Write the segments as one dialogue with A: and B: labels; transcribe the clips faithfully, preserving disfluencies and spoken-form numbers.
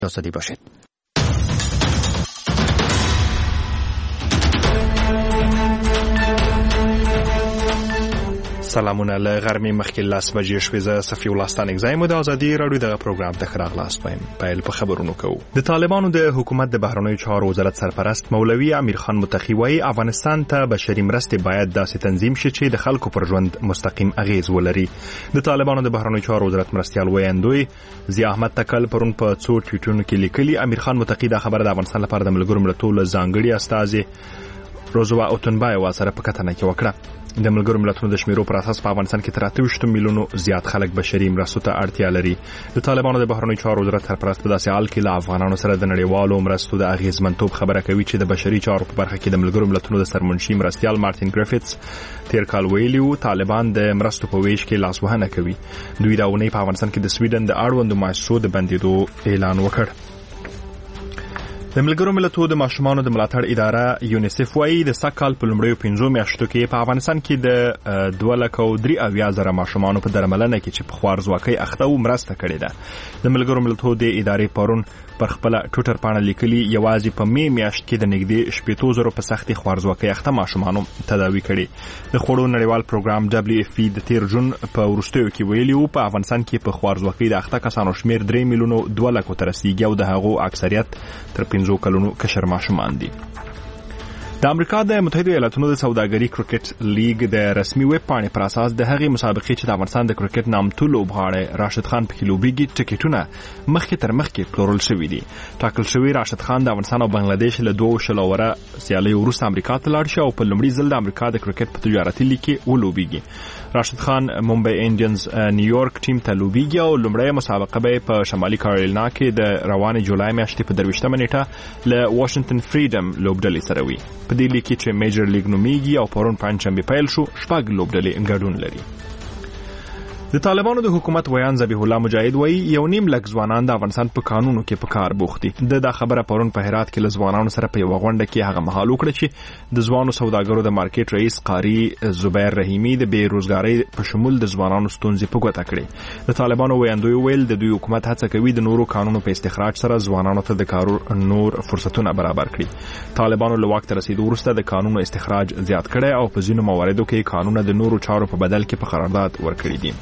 A: جاسدی باشید. سلامونه له غرمې مخکې لاس بجې شوې. زه صفي الله ستانک زایم د ازادي راډیو د پروګرام ته راغلاست وایم. پیل په خبرونو کوو. د طالبانو د حکومت د بهرنیو چارو وزارت سرپرست مولوي امیر خان متقی وايي افغانستان ته بشري مرستې باید داسې تنظیم شي چې د خلکو پر ژوند مستقیم اغیز ولري. د طالبانو د بهرنیو چارو وزارت مرستیال ویاندوی ضیا احمد تکل پرون په څو ټویټونو کې لیکلي امیر خان متقی دا خبره د افغانستان لپاره د ملګرو ملتونو ځانګړي استازي روزوا اوتنبای سره په کتنه کې وکړه. د ملګرو ملتونو د شمیرو پر اساس په افغانستان کې تر اته ویشت میلیونو زیات خلک بشري مرستو ته اړتیا لري. د طالبانو د بهرنیو چارو وزارت سرپرست په داسې حال کې له افغانانو سره د نړیوالو مرستو د اغیزمنتوب خبره کوي چې د بشري چارو په برخه کې د ملګرو ملتونو د سرمنشي مرستیال مارټین ګریفټس تیر کال ویلیو طالبان د مرستو په ویش کې لاسوهنه کوي. دوی دا ونې په افغانستان کې د سویډن د اړوندو مؤسسو د بندیدو اعلان وکړ. د ملګرو ملتونو د ماشومانو د ملاتړ اداره یونیسف وايي د سکهال په لومړیو پنځو میاشتو کې په افغانستان کې د دوه لکه او درې اویا زره ماشومانو په درملنه کې چې په خوارځواکۍ اخته و مرسته کړې ده. د ملګرو ملتونو د ادارې پرون پر خپل ټویټر باندې لیکلي یوازې په می میاشت کې د نږدې شپږ زره په سختي خوارځواکۍ اخته ماشومانو تداوي کړي. د خوړو نړیوال پروګرام دبليو اف پی د تیر جون په وروستیو کې ویلي په افغانستان کې په خوارځواکۍ د اخته کسانو شمیر درې میلیونو دوه لکو تر رسیدي او د هغو اکثریت تر پنځو کلونو کشر ماشومان دي. د امریکا د متحده ایالاتونو د سوداګري کرکټ لیګ د رسمي ویب پاڼې پر اساس د هغې مسابقې چې د افغانستان د کرکټ نامتو لوبغاړی راشد خان پکې لوبېږي ټکټونه مخکې تر مخکې پلورل شوي دي. ټاکل شوی راشد خان د افغانستان او بنگلاديش له دوه شلو وره سیالیو وروسته امریکا ته لاړ شي او په لومړي ځل د امریکا د کرکټ په تجارتي لیګ کې ولوبېږي. راشد خان ممبئی انډینز نیویارک ټیم ته لوبېږي او لومړی مسابقه به په شمالي کارولینا کې د روانې جولای میاشتې په درویشتمه نیټه له واشنگټن فریډم لوبډلې سره وي. په دې لیګ کې چې میجر لیګ نومیږي او پرون پنځشنبه پیل شو شپږ لوبډلې ګډون لري. د طالبانو د حکومت ویان ذبیح الله مجاهد وایي یو نیم لک ځوانان د افغانستان په قانونو کې په کار بوخت دي. د دا خبره پرون په هرات کې له ځوانانو سره په یو غونډه کې هغه مهال وکړه چې د ځوانو سوداګرو د مارکیټ رئیس قاری زبیر رحیمی د بیروزګاری په شمول د ځوانانو ستونزې په ګوته کړې. د طالبانو ویاندوی ویل د دوی حکومت هڅه کوي د نورو قانونو په استخراج سره ځوانانو ته د کارو نور فرصتونه برابر کړي. طالبانو له وخت رسیدو وروسته د قانونو استخراج زیات کړي او په ځینو مواردو کې قانون د نورو چارو په بدل کې په قرارداد ورکړي دي.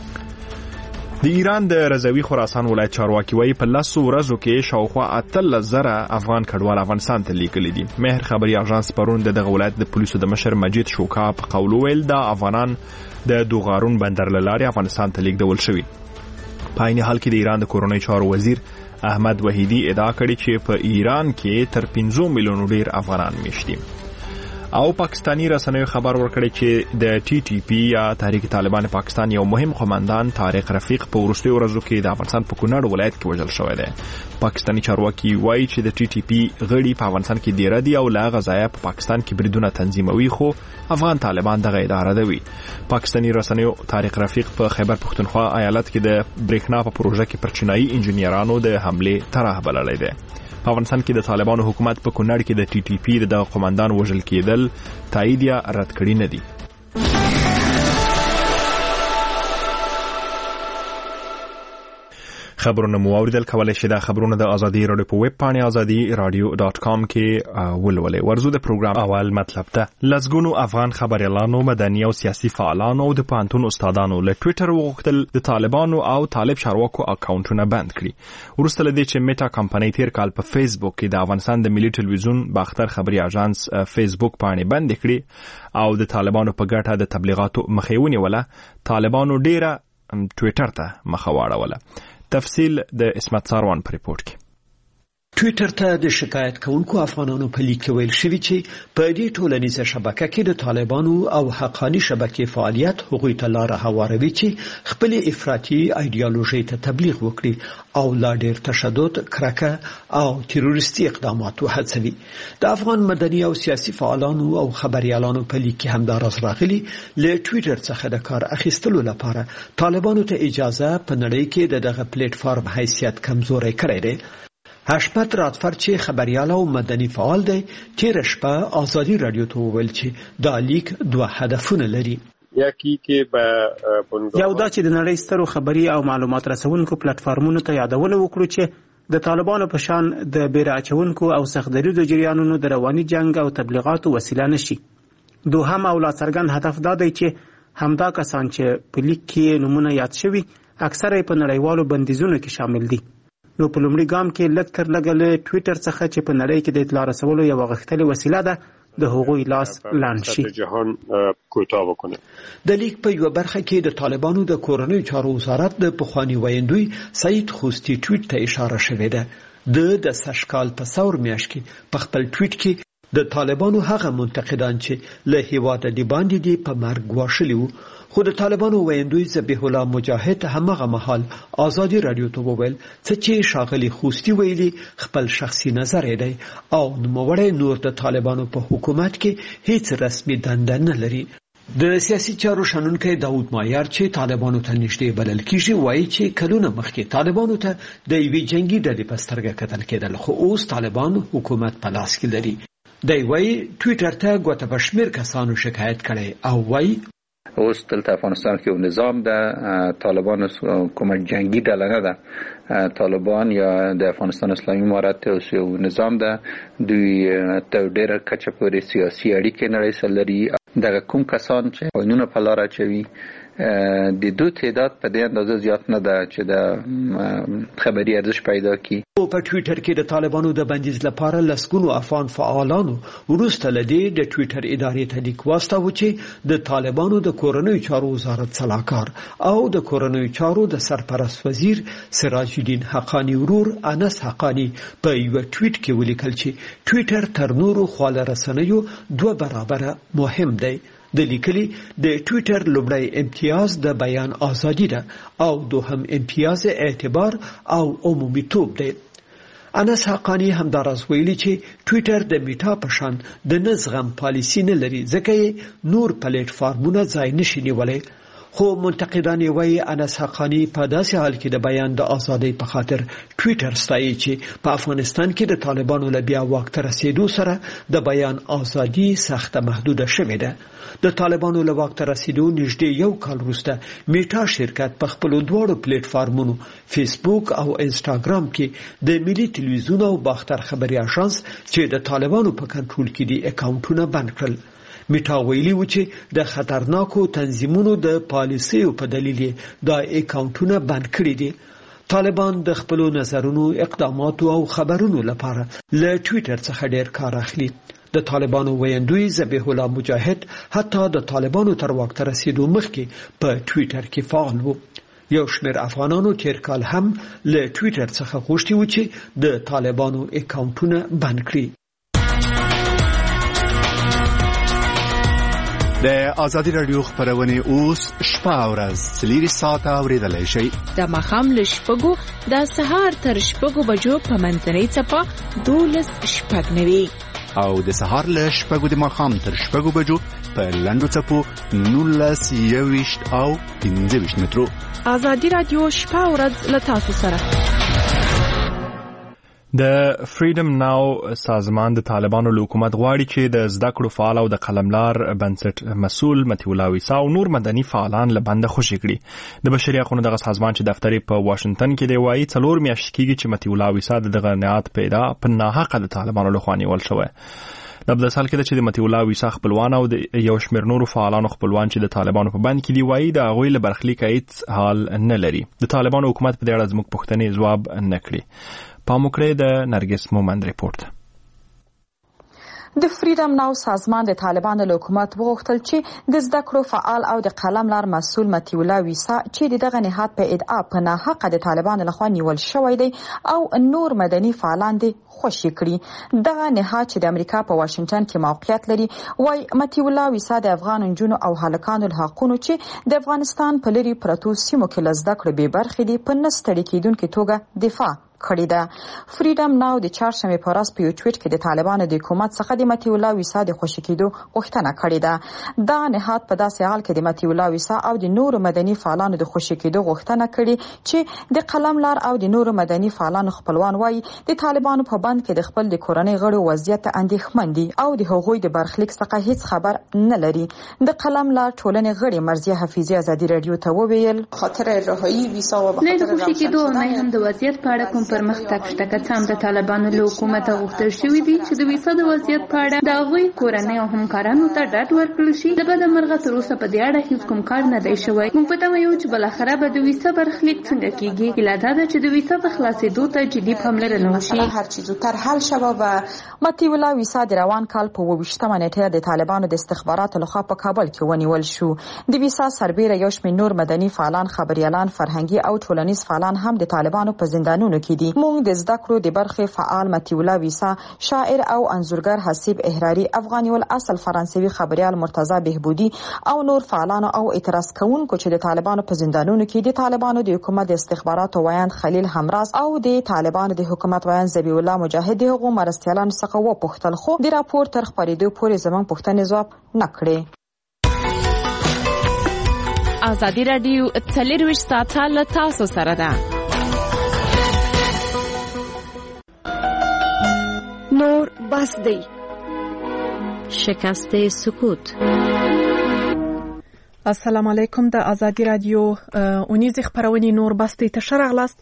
A: د ایران د رضوي خراسان ولایت چارواکي وايي په لسو ورځو کې شاوخوا اتلس زره افغان کډوال افغانستان ته لیکلي دي. مهر خبري اژانس پرون د دغه ولایت د پولیسو د مشر مجید شوکا په قول ویل دا افغانان د دوغارون بندر له لارې افغانستان ته لیږدول شوي. په عین حال کې د ایران د کورنۍ چارو وزیر احمد وحیدی ادعا کړې چې په ایران کې تر پنځه میلیونو ډیر افغانان مېشت دي. او پاکستانی رسنیو خبر ورکړی چې د ټي ټي پی یا تحریک طالبان پاکستان یو مهم قوماندان طارق رفیق په وروستیو ورځو کې د افغانستان په کونړ ولایت کې وژل شوی دی. پاکستانی چارواکي وایي چې د ټي ټي پی غړي په افغانستان کې ډیر دي او لا غزایا په پاکستان کې بریدونه تنظیموي خو افغان طالبان دغه اداره دوي. پاکستانی رسنیو طارق رفیق په خیبر پختونخوا ایالت کې د برېښنا په پروژه کې پر چینایي انجنیرانو د حمله طرح بللی دی. په افغانستان کې د طالبانو حکومت په کونړ کې د ټي ټي پی د قوماندان وژل کېدل تایید یا رد کړي نه دي. خبرونه مو اوریدل. کولای شئ دا خبرونه د ازادي رادیو په ویب پاڼې ازادي رادیو ډاټ کام کې ولولئ. ورزو د پروګرام اول مطلب ته لزګونو افغان خبريالانو مدني او سیاسي فعالانو او د پانتون استادانو له ټویټر وغوښتل د طالبانو او طالب چارواکو اکاونټونه بند کړي. ورسته لدې چې میټا کمپنۍ تیر کال په فیسبوک کې د افغانستان د ملي ټلویزیون باختر خبري اژانس فیسبوک باندې بند کړي او د طالبانو په ګټه د تبلیغاتو مخېونی ولا طالبانو ډیره ټویټر ته مخه واړوله. تفصیل د اسمت ساروان پر ریپورت کې.
B: ټویټر ته د شکایت کوونکو افغانانو په لیک ویل شوی چې په دې ټولنیزه شبکه کې د طالبانو او حقانی شبکې فعالیت هغوی ته لار هواروي چې خپل افراطي ایډیالوژي ته تبلیغ وکړي او لا ډېر تشدد، کرکه او تروریستي اقدامات وهڅوي. د افغان مدني او سیاسي فعالانو او خبريالانو په لیک کې هم دا راز راغلي له ټویټر څخه د کار اخیستلو لپاره طالبانو ته اجازه په نړۍ کې د دغه پلیټ فارم حیثیت کمزوري کړی دی. هشمت راتفر چې خبريال او مدني فعال دی تیر شپه ازادي رادیو ته ویل چې دا لیک دوه هدفونه لري.
C: یکی کې به
D: یو دا چې د نړۍ سترو خبري او معلومات رسونکو پلیټ فارمونو ته یادونه وکړو چې
C: د طالبانو په شان د بیره اچونکو او سختدریزو جریانونو د رواني جنگ او تبلیغاتو وسیله نشي. دوهم او لا څرګند هدف دا دی چې همدا کسان چې په لیک کې نمونه یاد شوي اکثره په نړیوالو بندیزونو کې شامل دي. نو په لومړي ګام کې لږ تر لږه له ټویټر څخه چې په نړۍ کې د اطلاع رسولو یوه غښتلې وسیله ده د هغوی لاس لاندې شي.
D: جهان کوتاه وکنه.
B: د لیک په یو برخه کې د طالبانو د کورنیو چارو وزارت د پخوانی ویندوی سعید خوستی ټویټ ته اشاره شوې ده. د د سشکال په څور میاشت کې په خپل ټویټ کې د طالبانو هغه منتقدان چې له هیواده دی باندې دی په مرګ واښلي وو، خو د طالبانو ویندوی ذبیح الله مجاهد همغه مهال آزادي رادیو ته وویل چې شاغلي خوستی ویلي خپل شخصي نظر دی او نوموړی نور د طالبانو په حکومت کې هیڅ رسمي دنده نه لري. د سیاسي چارو شنونکی داود مایر چې طالبانو ته نږدې بلل کیږي وایي چې کلونه مخکې طالبانو ته د یوې جنگي ډلې په سترګه کتل کېدل، خو اوس طالبان حکومت په لاس کې لري. دی وایي ټویټر ته ګوته په شمېر کسانو شکایت کړی او وایي
E: اوس دلته افغانستان کې یو نظام ده، طالبان کومه جنگي ډله نه ده. طالبان یا د افغانستان اسلامي امارت اوس یو نظام ده، دوی ته ډېره کچه پورې سیاسي اړیکې نړۍ سره لري. دغه کوم کسان چې قانون په لار اچوي د دوی تعداد په دې اندازه زیات نه ده چې د خبري ارزش پیدا کړي.
B: په ټویټر کې د طالبانو د بندیز لپاره لسګونو افغان فعالانو وروسته لدی د ټویټر ادارې ته لیک واستاوه چې د طالبانو د کورنیو چارو وزارت صلاحکار او د کورنیو چارو د سرپرست وزیر سراج الدین حقانی ورور انس حقانی په یو ټویټ کې ولیکل چې ټویټر تر نورو خواله رسنیو دوه برابره مهم دی. د لیکلي د ټویټر لومړی امتیاز د بیان ازادي ده او دوهم امتیاز اعتبار او عمومیتوب دی. انس حقانی همداراز ویلي چې ټویټر د میټا په شان د نزغم پالیسی نه لري ځکه نور پلیټ فارمونه ځای نشي نیولی. خو منتقدان وایي انس حقانی په داسې حال کې د بیان د ازادۍ په خاطر ټویټر ستایي چې په افغانستان کې د طالبانو له بیا واک ته رسیدو سره د بیان ازادي سخته محدوده شوې ده. د طالبانو له واک ته رسیدو نږدې یو کال وروسته میټا شرکت په خپلو دواړو پلیټ فارمونو فیسبوک او انسټاګرام کې د ملي تلویزیون او باختر خبري اژانس چې د طالبانو په کنټرول کې دي اکاونټونه بند کړل. میټا ویلي و چې د خطرناکو تنظیمونو د پالیسیو په دلیل دا اکاونټونه بند کړي دي. طالبان د خپلو نظرونو، اقداماتو او خبرونو لپاره له ټویټر څخه ډیر کار اخلي. د طالبانو ویندوی ذبیح الله مجاهد حتی د طالبانو تر واک ته رسیدو مخکې په ټویټر کې فعال و. یو شمېر افغانانو تیر کال هم له ټویټر څخه غوښتي و چې د طالبانو اکاونټونه بند کړي.
F: د آزادی رادیو خبرونه اوس شپه او ورځ څلور ساعته اوریدلای شئ.
G: د ماښام له شپږو د سهار تر شپږو بجو په منځنۍ څپه دولس شپږ نوي
F: او د سهار له شپږو د ماښام تر شپږو بجو په لنډو څپو نولس یوویشت او پنځه ویشت مترو.
G: آزادی رادیو شپه او ورځ له تاسو سره.
A: د فریډم ناو سازمان د طالبانو له حکومت غواړي چې د زده کړو فعال او د قلملار بنسټ مسؤل مطیع الله ویسا او نور مدني فعالان له بنده خوشي کړي. د بشري حقوقو دغه سازمان چې دفتر په واشنگټن کې دی وایي څلور میاشتې کېږي چې مطیع الله ویسا دغه نهاد پیدا په ناحقه د طالبانو لخوا نیول شوی. د بل سال کې چې د مطیع الله ویسا خپلوان او د یو شمېر نورو فعالانو خپلوان چې د طالبانو په بند کې دی وایي د هغوی له برخلیک هیڅ حال نه لري. د طالبانو حکومت په دې اړه زموږ پوښتنې ځواب نه کړي. پاموکړه د نرګس مومند ریپورت.
H: د فریډم ناو سازمان د طالبانو له حکومت وغوښتل چې د زده کړو فعال او د قلم لار مسؤل مطیع الله ویسا چې دغه نهاد په ادعا په ناحقه د طالبانو لخوا نیول شوی دی او نور مدني فعالان دي خوشي کړي. دغه نهاد چې د امریکا په واشنگټن کې موقعیت لري وای مطیع الله ویسا د افغان نجونو او هلکانو له حقوقو چې د افغانستان په لري پرتو سیمو کې لزده کړو به برخې دي په نستړي کېدونکو توګه دفاع کړی ده. فریډم ناو د چهارشنبه په ورځ په یو ټویټ کې د طالبانو د حکومت څخه د مطیع الله ویسا د خوشي کېدو غوښتنه کړې ده. دا نهاد په داسې حال کې د مطیع الله ویسا او د نورو مدني فعالانو د خوشي کېدو غوښتنه کړې چې د قلم لار او د نورو مدني فعالانو خپلوان وایي د طالبانو په بند کې د خپل د کورنۍ غړو وضعیت اندېښمن دي او د هغوی د برخلیک څخه هیڅ خبر نه لري. د قلم لار ټولنې غړي مرضیه حفیظي ازادي رادیو ته وویل
I: خاطر رهایی ویسا و به خاطر
J: خوشي کېدو نه هم د وضعیت په اړه کوم
I: پرمختګ شته. که څه هم د طالبانو له حکومت غوښتل شوي دي چې د ویسا د وضعیت په اړه د هغوی کورنۍ او همکارانو ته ډاډ ورکړل شي، د بده مرغه تر اوسه په دې اړه هیڅ کوم کار نه دی شوی. موږ په تمه یو چې بالاخره به د ویسا برخلیک څنګه کیږي. هیله دا ده چې د ویسا د خلاصېدو ته جدي پاملرنه وشي.
H: هر چیز زودتر حل شوه. و متی الله ویسا د روان کال په اوویشتمه نیټه د طالبانو د استخباراتو لخوا په کابل کې ونیول شو. د ویسا سربیره یو شمېر نور مدني فعالان، خبريالان، فرهنګي او ټولنیز فعالان هم د طالبانو په زندانونو کې دي. موږ د زده کړو د برخې فعال متی الله ویسا، شاعر او انځورګر حسیب احراری، افغاني الاصل فرانسوي خبريال مرتضی بهبودي او نور فعالان او اعتراض کوونکو چې د طالبانو په زندانونو کې د طالبانو د حکومت د استخباراتو وایند خلیل همراز او د طالبانو د حکومت وایند ذبیح الله مجاهد دغه مرستيالانو څخه وپوښتل، خو د راپور تر خبرېدو پورې زموږ پوښتنې ځواب نه کړې.
G: ازادي رادیو څلرویشت ساعته له تاسو سره ده.
J: نور بس دی.
K: شکست سکوت.
L: السلام علیکم. د ازادي رادیو اونیز خبرونه نور بس دی ته شرغلاست.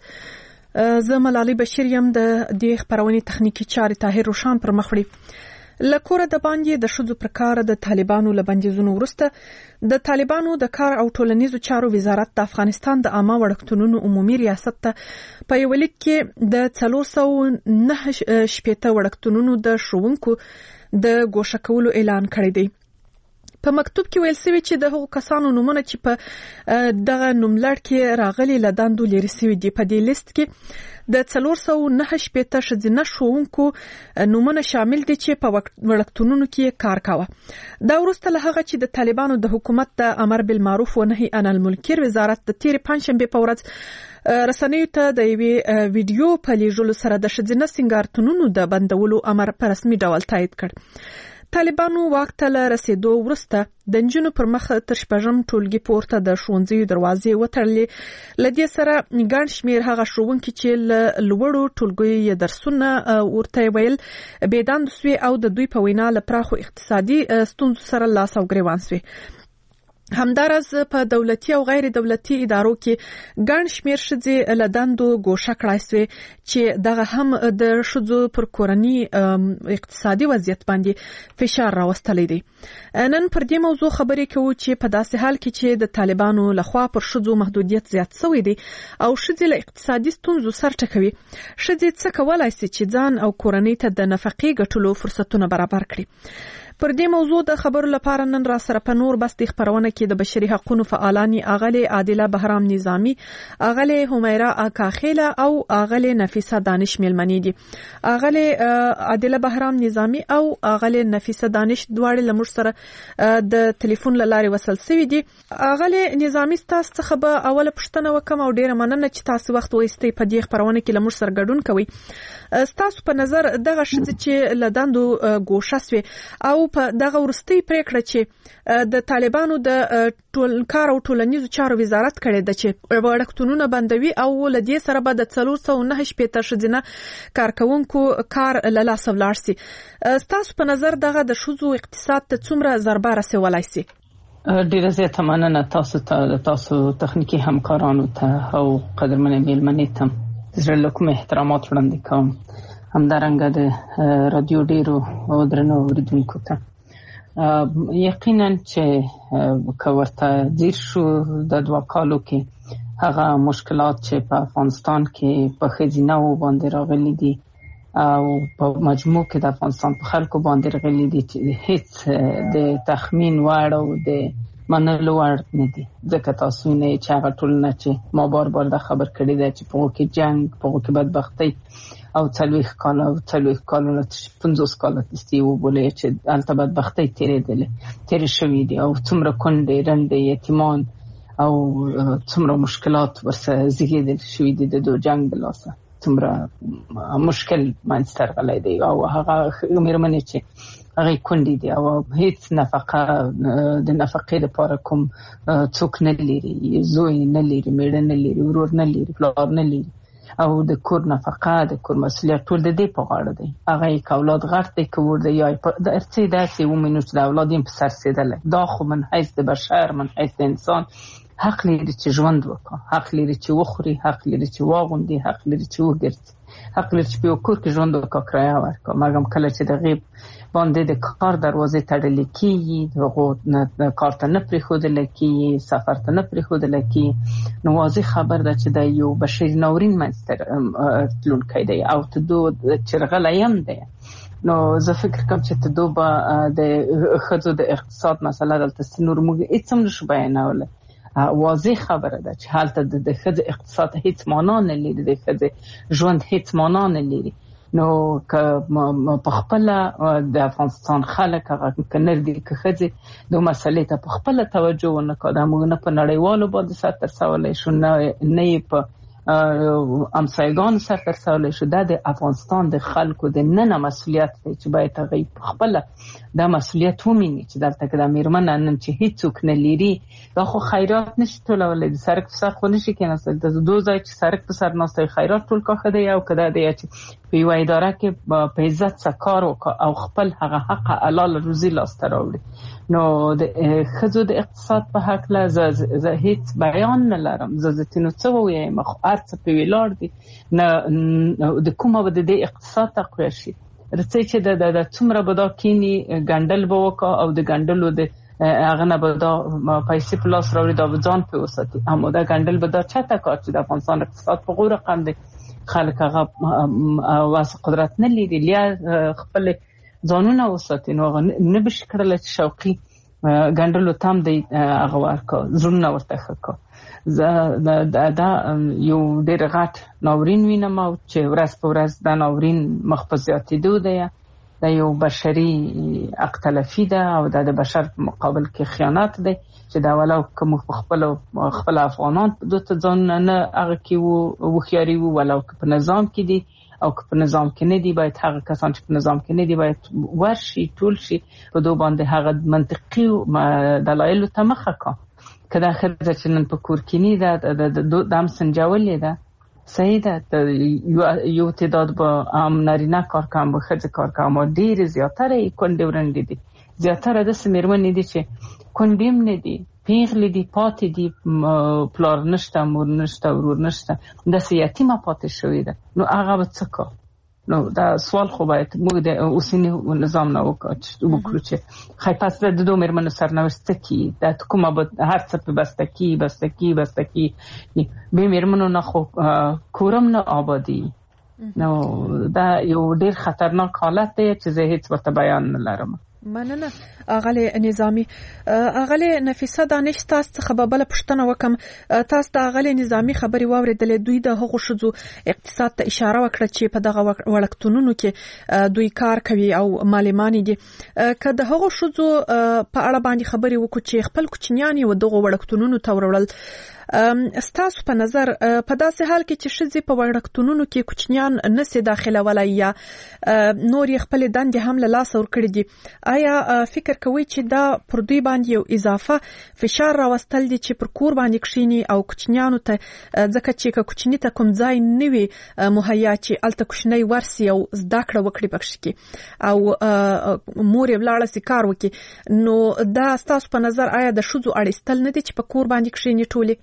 L: زه ملالۍ بشیر یم. د دې خبرونې تخنیکی چارې طاهر روشان پر مخ وړي. لکوره د باندې د شذو پر کار د طالبانو له بندیزونو وروسته د طالبانو د کار او ټولنیزو چارو وزارت د افغانستان د عامه وړکتونونو عمومي ریاست ته په یو لیک کې د څلور سوه نهه شپېته وړکتونونو د ښوونکو د ګوښه کولو اعلان کړی دی. په مکتوب کې ویل شوی چې د هغو کسانو نومونه چې په دغه نوملړ کې راغلي له دندو لرې شوي دي. په دې لیست کې د څلور سوه نهه شپېته ښځینه ښوونکو نومونه شامل دي چې په وړکتونونو کې کار کاوه. دا وروسته له هغه چې د طالبانو د حکومت د امر بالمعروف و نهي عن المنکر وزارت د تېرې پنجشنبې په ورځ رسنیو ته د یوې ویډیو په لیږلو سره د ښځینه سینګارتونونو د بندولو امر په رسمي ډول تایید کړ. طالبانو واک ته له رسېدو وروسته د نجونو پر مخ تر شپږم ټولګي پورته د ښوونځیو دروازې وتړلې. له دې سره ګڼ شمېر هغه ښوونکي چې له لوړو ټولګیو یې درسونه ورته ویل بې دندو سوي او د دوی په وینا له پراخو اقتصادي ستونزو سره لاس او ګریوان سوي. همدارز په دولتي او غیر دولتي ادارو کې ګڼ شمېر ښځې له دندو ګوښه کړای سوې چې دغه هم د ښځو پر کورني اقتصادي وضعیت باندې فشار راوستلی دی. نن پر دې موضوع خبرې کوو چې په داسې حال کې چې د طالبانو لخوا پر ښځو محدودیت زیات شوی دی او ښځې له اقتصادي ستونزو سر ټکوي، ښځې څه کولای شي چې ځان او کورنۍ ته د نفقې ګټلو فرصتونه برابر کړي. پر دې موضوع د خبرو لپاره نن را سره په نور بس د خبرونه کې د بشري حقوقو فعالانی اغلی عادله بهرام نظامی، اغلی همیرا اکاخیله او اغلی نفیسه دانش ملمنی دي. اغلی عادله بهرام نظامی او اغلی نفیسه دانش دواړه لمر سره د ټلیفون لارې وصل شوي دي. اغلی نظامی تاسو څخه به اوله پوښتنه وکم او ډیره مننه چې تاسو وخت وایستئ په دې خبرونه کې لمر سره ګډون کوي. تاسو په نظر دغه ښځې چې له دندو ګوښه سوي او په دغه ورستۍ پریکړه چې د طالبانو د ټول کار او ټولنیزو چارو وزارت کړې ده چې وړکتونونه بندوي او له دې سره به د څلور سوه نهه شپېته ښځینه کارکوونکو کار له لاسه ولاړ سي. ستاسو په نظر دغه د ښځو اقتصاد ته څومره ضربه رسولی سي؟
M: ډیره زیاته مننه تاسو ته، تاسو تخنیکي همکارانو ته او قدرمنې میلمنې ته زړه له کومې احترامات وړاندې کوم. همدارنګه د رادیو ډیرو او درنو اوریدونکو ته یقینا چې که ورته ځیر شو د دوه کالو کې هغه مشکلات چې په افغانستان کې په ښځینه‌و باندې راغلي دي او په مجموع کې د افغانستان په خلکو باندې راغلي دي چې هیڅ د تخمین وړ او د منلو وړ نه دي. ځکه تاسو وینئ چې هغه ټولنه چې ما بار بار دا خبر کړې ده چې په هغو کې جنګ، په هغو کې بدبختۍ او څلوېښت کاله او څلوېښت کالونه پنځوس کاله دستي وبولئ چې هلته بدبختۍ تېرېدلې تېرې شوي دي او څومره کونډې رنډې یتیمان او څومره مشکلات ورسره زیږېدل شوي دي د دو جنګ د لاسه، څومره مشکل منځته راغلی دی او هغه مېرمنې چې هغې کونډې دي او هیڅ نفقه د نفقې لپاره کوم څوک نه لري، زوی نه لري، میړه نه لري، ورور نه لري، پلار نه لري او د کور نفقه، د کور مسؤلیت ټول د دې په غاړه دی. هغه یې که اولاد غټ دی که وړ دی یا د ارڅې داسې ومینو چې د اولاد یې په سر رسېدلی، دا خو من حیث د بشر، من حیث د انسان حق لري چې ژوند وکړي، حق لري چې وخوري، حق لري چې واغوندي، حق لري چې وګرځي، حق لري چې په کور کې ژوند وکړي، کرایه ورکړي. مګر کله چې د غیب باندې د کار دروازې تړلې کیږي، دغه کار ته نه پرېښودل کیږي، سفر ته نه پرېښودل کیږي، نو واضح خبر ده چې د یو بشري ناورین منځته تلونکی دی او تدو چرغلی هم دی. نو زه فکر کوم چې تدو به د ښځو د اقتصاد مسله دلته نور موږ هېڅ هم نشو بیانولی. واضح خبره ده چې هلته د ښځې اقتصاد هېڅ معنا نه لري، د ښځې ژوند هېڅ معنا نه لري. نو که په خپله د افغانستان خلک هغه که نر دي که ښځې دو مسلې ته په خپله توجه ونه کړه، دا موږ نه په نړیوالو باندې سر ترڅولی شو، نه یې په امسایګانو سر ترڅولی شو. دا د افغانستان د خلکو د ننه مسؤلیت دی چې باید هغوی په خپله دا مسؤلیت ومیني چې دلته که دا مېرمنه نن چې هېڅوک نه لري، دا خو خیرات نشي ټولولی، د سړک په سر خو نشي کېناستلی. د دو ځای چې سړک په سر ناستی خیرات ټول کاښه دی، او که دا دی چې په یوه اداره کې په عزت څه کار وکړه او خپل هغه حق حلال روزي لاسته راوړي. نو د ښځو د اقتصاد په هکله زه هېڅ بیان نه لرم. زه ځتې نو څه ووایم، خو هر څه په ولاړ دي، نه د کومه به د دې اقتصاد تقویه شي. رڅی چې د څومره به دا کینی ګنډل به وکړه او د ګنډلو د هغه نه به دا پیسې په لاس راوړي، دا به ځان پرې وساتي. اما دا ګنډل به دا چاته کار چې د افغانستان اقتصاد په غوره رقم دی، خلک هغه واسه قدرت نه لري لیا خپل ځانونه وساتي، نو هغه نه به شي کړلی چې شوقي ګنډلو ته هم دی هغه ورکړه، زړونه ورته ښه کړه. زه دا یو ډېر غټ ناورین وینم او چې ورځ په ورځ دا ناورین مخ په زیاتېدو دی. دا یو بشري حق تلفي ده او دا د بشر په مقابل کې خیانت دی چې دا ولو که موږ په خپل خپل افغانان دو ته ځانونه نه هغه کې هوښیاري وو، ولو که په نظام کې دي او که په نظام کې نه دي، باید هغه کسان چې په نظام کې نه دي باید ورشي ټول شي په دو باندې هغه منطقي دلایلو ته مخه کا. که دا ښځه چې نن په کور کې نه ده د هم سنجولې ده، صحیح ده، یو تعداد به هم نارینه کار کوم به ښځې کار کوم، ډېرې زیاتره یې کونډې ورنډې دي. زیاتره داسې مېرمنې دي چې کونډې هم نه دي، پیغلې دي، پاتې دي، پلار نشته، مور نشته، ورور نشته، داسې یتیمه پاتې شوې ده. نو هغه به څه کا؟ نو دا سوال خو باید موږ د اوسني نظام نه وکړو چې خی پس د دو مېرمنو سرنوشت څه کیږي، دا کومه به هر څه په بسته کیږي بسته کیږي بسته کیږي، بې مېرمنو نه خو کورم نه آبادي. نو دا یو ډېر خطرناک حالت دی چې زه هېڅ ورته بیان نه لرم.
L: مننه اغلی نظامی. اغلی نفیسه دانش تاسو څخه به بل پښتنه وکم، تاسو د اغلی نظامی خبري واوریدلې، دوی د هغو شذو اقتصاد ته اشاره وکړه چې په دغه وړکتونونو کې دوی کار کوي او معلمانی دي. که د هغو شذو په اړه باندې خبري وکړو چې خپل کوچنیان یې دغه وړکتونونو ته وروړل، ستاسو په نظر په داسې حال کې چې ښځې په وړکتونونو کې کوچنیان نسي داخلولای یا نور یې خپل دندې هم له لاسه ورکړي دي، آیا فکر کوئ چې دا پر دوی باندې یو اضافه فشار راوستل دي چې پر کور باندې کښیني او کوچنیانو ته، ځکه چې که کوچني ته کوم ځای نه وي مهیا چې هلته کوچنی ورسي او زده کړه وکړي پکښې کې او مور یې ولاړه سي کار وکړي، نو دا ستاسو په نظر آیا د ښځو اړیستل نه دي چې په کور باندې کښیني ټولې؟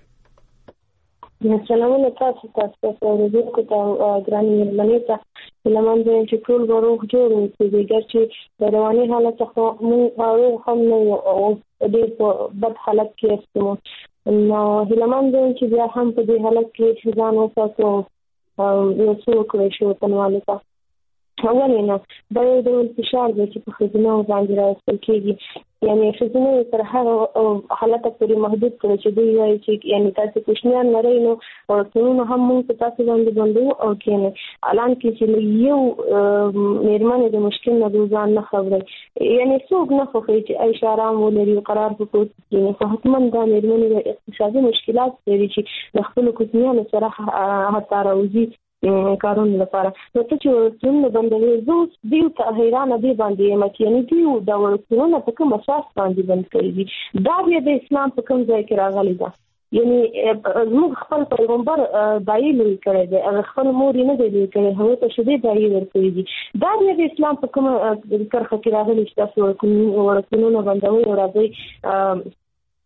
K: سلامونه تاسو تاسو تاسو ورزيكو تا ګراني مېرمنې ته لمن دې چې ټول روغ جوړ وي، دیګر چې د رواني حالت خو موږ روغ هم نه او دې په بد حالت کې استمو، نو لمن دې چې بیا هم په دې حالت کې ځان وساتو او یو څه وکړو شو تنواله تا اولې نه دا یو ډول فشار دی چې په خزینه باندې راوستل کېږي، یعنی خزینه تر هغه حالت پورې محدود کړي چې دوی وایي چې یعنی تاسو کوچنیان لرئ نو ورته هم موږ تاسو باندې باندې او کېنه الان کې چې یو مېرمنې د مشکل نه ځان نه خبري، یعنی څوک نه خوښي چې ای شارام ولري قرار په کوټ کې، خو حتمن دا مېرمنې د اقتصادي مشکلات لري چې د خپل کوچنیانو سره هڅه راوځي کارونه لپاره. نو ته چې څنګه بندوي زه دیو ته حیرانه دی باندې مکیانی دیو دا ورڅونه په کوم اساس باندې بند کړی دي، دا بیا د اسلام په کوم ځای کې راغلی ده، یعنی موږ خپل پیغمبر دایي لري کړی دی، هغه خپل مور نه دی لري کړی، هغه ته شدي دایي ورکړي دي، دا بیا د اسلام په کوم کرخه کې راغلی چې تاسو ورڅونه بندوي او راځي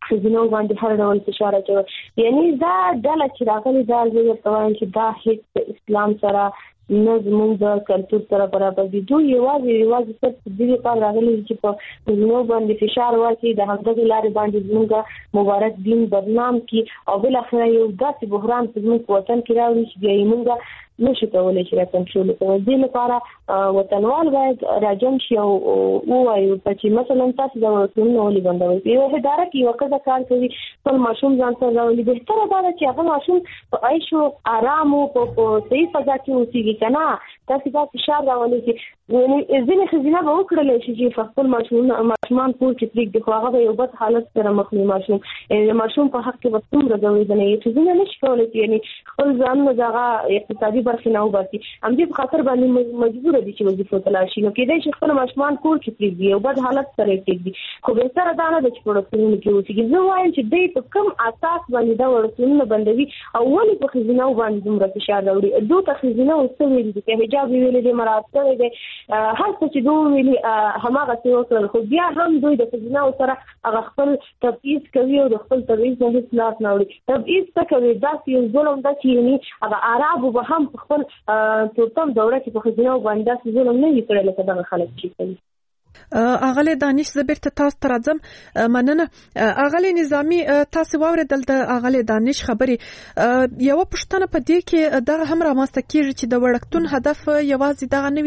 K: خزینو باندې هر ډول فشار اچوي. یعنی دا ډله چې راغلي دا زه وایم چې دا هیڅ اسلام سره نه زموږ د کلتور سره برابر دي. دوی یوازې یوازې صرف د دې لپاره راغلي چې په خزینو باندې فشار واچي، د همدغې لارې باندې زموږ مبارک دین بدنام کړي او بالاخره یو داسې بحران په زموږ په وطن کې راوړي چې بیا یې موږ نشو کولی چې را کنټرول کړو. دې لپاره وطنوال باید راجم شي او ووایو چې مثلا تاسو د وړکتونونه ولې بندوئ. په یوه اداره کې یوه ښځه کار کوي، خپل ماشوم ځان سره راولي، بهتره دا ده چې هغه ماشوم په عیش و ارام او په صحیح فضا کې اوسېږي که نه تاسې دا فشار راولي چې ځینې ښځینه به وکړلی شي چې خپل ماشومان کور کې پرېږدي، خو هغه به یو بد حالت سره مخ وي. ماشوم د ماشوم په حق کې به څومره ځورېدنه وي. ښځینه نشي کولی چې یعنې خپل ځانونه د هغه اقتصادي برخې نه وباسي، همدې په خاطر باندې مجبوره دي چې وظیفو ته لاړ شي. نو کېدای شي خپل ماشومان کور کې پرېږدي، یو بد حالت سره یې پرېږدي، خو بهتره دا نه ده چې په وړکتونونو کې اوسېږي. زه وایم چې دوی په کوم اساس باندې دا وړکتونونه بندوي او ولې په ښځینهو باندې دومره فشار راوړي. دوی ته ښځینهو څه ویلي دي؟ که حجاب یې ویلی دی، مراعات کړی دی، هر څه چې دوی ویلي هماغسې وکړل، خو بیا هم دوی د ښځینهو سره هغه خپل تبعیض کوي او د خپل تبعیض نه هېڅ لاس نه وړي. تبعیض څه کوي؟ داسې یو ظلم ده چې یعنې هغه عربو به هم په خپل تورتم دوره کې په ښځینهو باندې داسې ظلم نه وي کړی لکه دغه خلک چې کوي.
L: اغلی دانش زه بیرته تاسو ته راځم. مننه. اغلی نظامی تاسو واوریدل د اغلی دانش خبرې. یو پښتنه په دې کې دغه هم رامنځته کیږي چې د وړکتون هدف یوازې دغه نه وي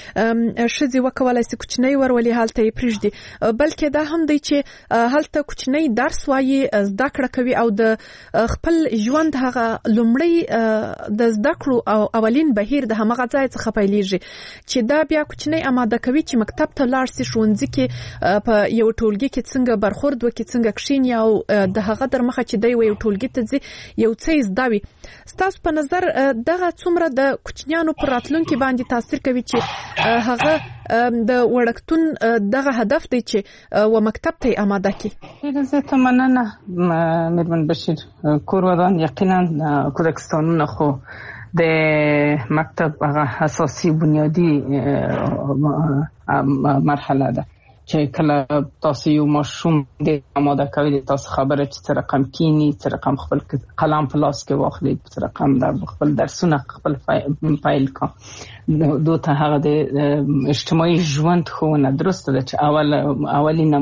L: چې ښځې وکولای شي کوچنی ورولي هلته یې پرېږدي، بلکې دا هم دی چې هلته کوچنی درس وایي، زده کړه کوي او د خپل ژوند هغه لومړی د زده کړو او اولین بهیر د همغه ځای څخه پیلېږي چې دا بیا کوچنی آماده کوي چې مکتب ته لاړ شي، ښوونځي کې په یو ټولګي کې څنګه برخورد وکړي، څنګه کښېني او د هغه در مخه چې دی یو ټولګي ته ځي یو څه یې زده وي. ستاسو په نظر دغه څومره د کوچنیانو پر راتلونکي باندې تاثیر کوي چې هغه د وړکتون دغه هدف دی چې و مکتب ته یې آماده کړي؟
M: زه ته مننه میرمن بشیر. کور ودان یقینا کودکستانونه خو د مکتب هغه اساسي بنیادی مرحله ده چې کله تاسو یو ماشوم د آماده کوي، تاسو خبره چې څه رقم کینی، څه رقم خپل قلم په لاس کې واخلي، څه رقم د خپل درسونه خپل فایل کا دو ته هغه د اجتماعي ژوند ښوونه درسته ده چې اول اولینه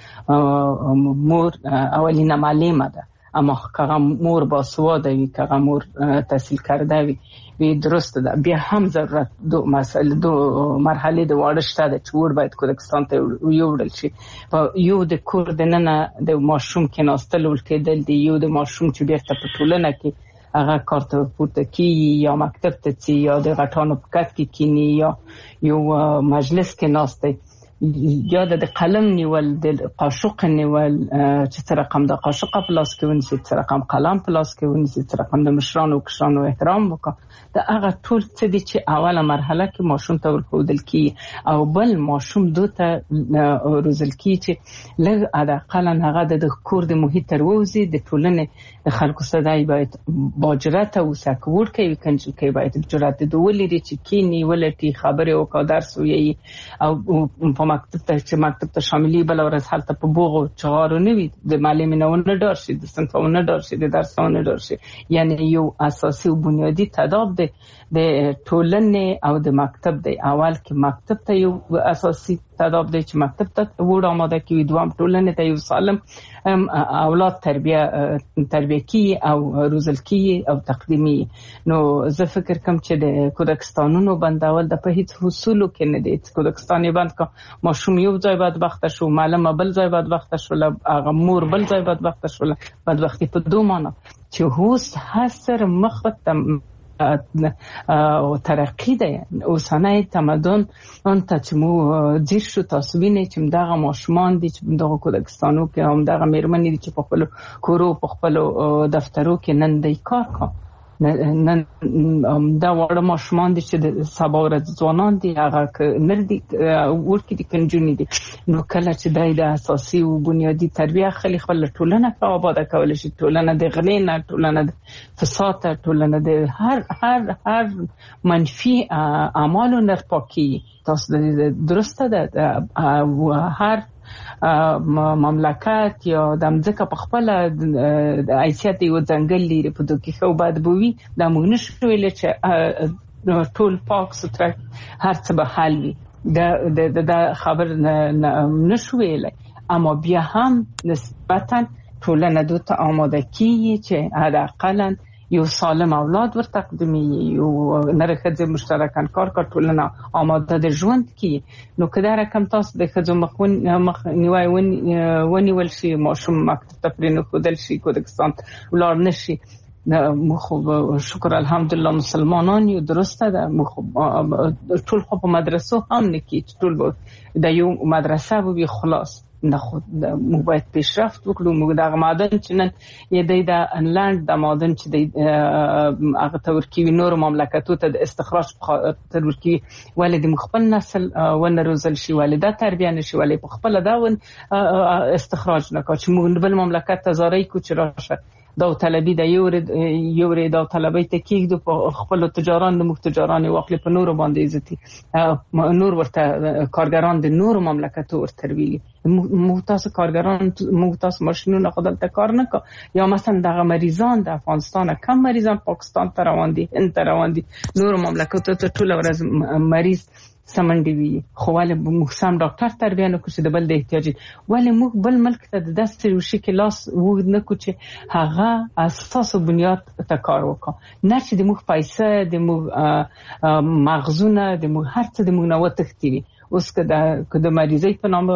M: مور اولینه معلمه ده، اما که مور باسواده وي، که مور تحصیل کرده وي وی درسته ده. بیا هم ضرورت دو مسئله دو مرحله د واړه شته ده چې ور باید کودکستان ته یوړل شي. یو د کور د ننه د ماشوم کې ناستل ول کېدل دی، یو د ماشوم چې بیرته په ټولنه کې هغه کار ته پورته کیږي یا مکتب ته ځي یا د غټانو په کټ کې کینی یا یو مجلس کې ناست دی، یا د قلم نیول، د قاشق نیول چې څه رقم د قاشق په لاس کې ونیسي، څه رقم قلم په لاس کې ونیسي، څه رقم د مشرانو کشرانو احترام وکړي. دا هغه ټول څه دي چې اوله مرحله کې ماشوم ته ورښودل کیږي او بل ماشوم دو ته روزل کیږي چې لږ حداقل هغه د کور د محیط تر ووځي، د ټولنې د خلکو سره باید باجرته اوسه، که وړکی وي کنجل کوي باید جرأت د ولري چې کینی ولټي خبرې وکړي، درس ویي او په مکتب ته چې مکتب ته شاملي بل ورځ هلته په بوغو چغارو نه وي، د معلمې نه ونه ډار شي، د صنف نه ډار شي، د درس نه ډار شي. یعنی یو اساسي او بنیادی تضاد دی د ټولنې او د مکتب دی. اول کې مکتب ته یو اساسي تضاد دی چې مکتب ته وړ آماده کوي، دوام ټولنې ته یو سالم اولاد تربیه تربیه کی او روزل کی او تقدیمی. نو زه فکر کوم چې د کودکستانونو بندول د په هیڅ حصولو کې نه دی. کودکستان یې بند کا ماشوم یو ځای بدبخته شو، معلم بل ځای بدبخته شو، هغه مور بل ځای بدبخته شو. بدبختی په دوه معنی چې هوس هر مخ ته او ترقی ده. اوسنۍ تمدن اون ته چې مو ځیر شو تاسو وینئ چې دغه ماشومان دي چې دغه کودکستانو کې هم دغه میرمنې دي چې په خپل کورو په خپل دفترو کې نن د کار کوي. نن دا وړه ماشومان دي چې د سبا ورځ ځوانان دي، هغه نر دي ورکې دي کنجونې دي. نو کله چې دای د اساسي او بنیادی تربیه خلی خپل ټولنه په آباده کول شي، ټولنه د غلې نه، ټولنه د فساد، ټولنه د هر هر هر منفي اعمالو نه پاکي. تاسو درسته ده هر مملکت یا د ځمکه په خپل حیثیت یو ځنګل لري په دوی کې خو بعد بوي د موږ نشو ویل چې ټول پاک ستر هر څه به حل وي د د خبر نشو ویل اما بیا هم نسبتا ټولنه دوی ته آماده کیږي چې حداقل یو سالم اولاد ور تقدیمي یو نرخه مشترکان کار کار ټولنه آماده د ژوند کی نو کله رقم تاسو د خځو مخون مخ نیوي ونی ول شي ماشوم مکتب ته پرې نه خودل شي کودکستان ولر نشي مخ شکر الحمدلله مسلمانان یو درسته ده مخ ټول خو په مدرسو هم نه کی ټول د یو مدرسه وي خلاص نه خود موږ باید پیشرفت وکړو موږ د معدن چې نن یې د انلاند د معدن چې د هغه تورکی نور مملکتو ته د استخراج تورکی ولې د مخبل نسل ونه روزل شي ولې د تربیه نشي ولې په خپل دا ون استخراج نه کا چې موږ بل مملکت ته زارای کو چې راشه دا طلبي د یو یو دا طلبي ته کېږي په خپل تجاران د مختجران واخلي په نور باندې عزتي نور ورته کارګران د نور مملکتو ورته ویلي مختص کارګران مختص ماشینونه خدای ته کار نه کا یا مثلا دغه مریضان د افغانستان کم مریضان پاکستان ته روان دي ان ته روان دي نور مملکتو ته ټول ورځ مریض سمندي وي خو ولې موږ سم ډاکټر تربیه نه کوو د بل د احتیاج ولې موږ بل ملک ته د دستي وشي کې لاس وګد نه کوو چې هغه اساس او بنیاد ته کار وکړو نه چې د موږ پیسې د موږ مغزونه د موږ هر څه د موږ نو تختي اوس کدا کدا مریضي په نام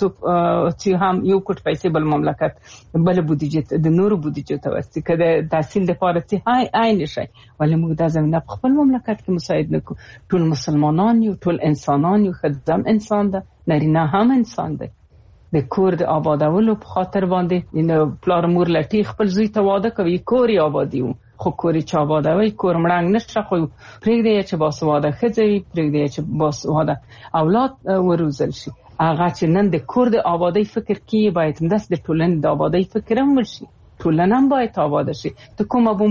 M: چې هم یو کوټ پیسې بل مملکت بل بودیجه د نورو بودیجه ته وستي کدا تحصیل د پاره چې هاي عین شي ولې موږ د زمينه په خپل مملکت کې مساعد نکو ټول مسلمانان یو ټول انسانان یو خدام انسان ده نارینه هم انسان ده د کور د آبادولو په خاطر باندې ان پلار مور لټي خپل زوی ته واده کوي کور آبادیو خو کوري چا آبادوي کور مړنګ نشه خو پرېږدي چې باسواده خځوي پرېږدي چې باسواده اولاد وروزل شي هغه چې نن د کور د آبادی فکر کوي باید داس د ټولنې د آبادی فکر هم وشي ټولنه هم باید آباده شي ته کومه به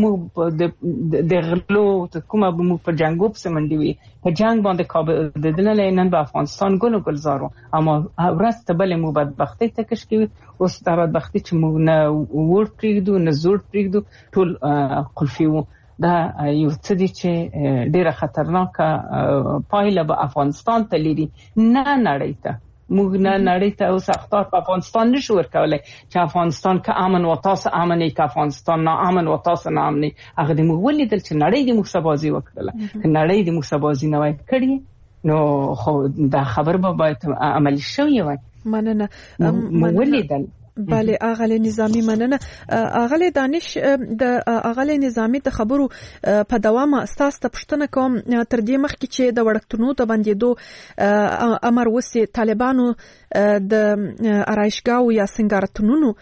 M: موږ د غلو ته کومه به موږ په جنگو په منډي وي په جنگ باندې کابل د دنه نن په افغانستان ګلو ګلزارو اما ورځ ته بل مو بدبختی ته کش کوي اوس د بدبختی چې موږ نه ور پریږدو نه زور پریږدو ټول قلفي وو دا یو څه دي چې ډیره خطرناکه پایله به افغانستان ته لري نه نړۍ ته موږ نه نړۍ ته اوس اختار په افغانستان نشو ورکولای چې افغانستان که امن و تاسو امن که افغانستان نه امن و تاسو نه امن هغه د موږ ولیدل چې نړۍ د موږ سبازي وکړه که نړۍ د موږ سبازي نه وای کړی نو خو دا خبر به باید عملی شوی وای
L: مننه
M: موږ ولیدل
L: بله اغله نظامی مننه اغله دانش د اغله نظامی د خبرو په دوام اساس ته پښتنه کوم تر دې مخکې چې د وړکتونو ته باندې دو امر وسی طالبانو د ارایشګاو یا سنگارتونونو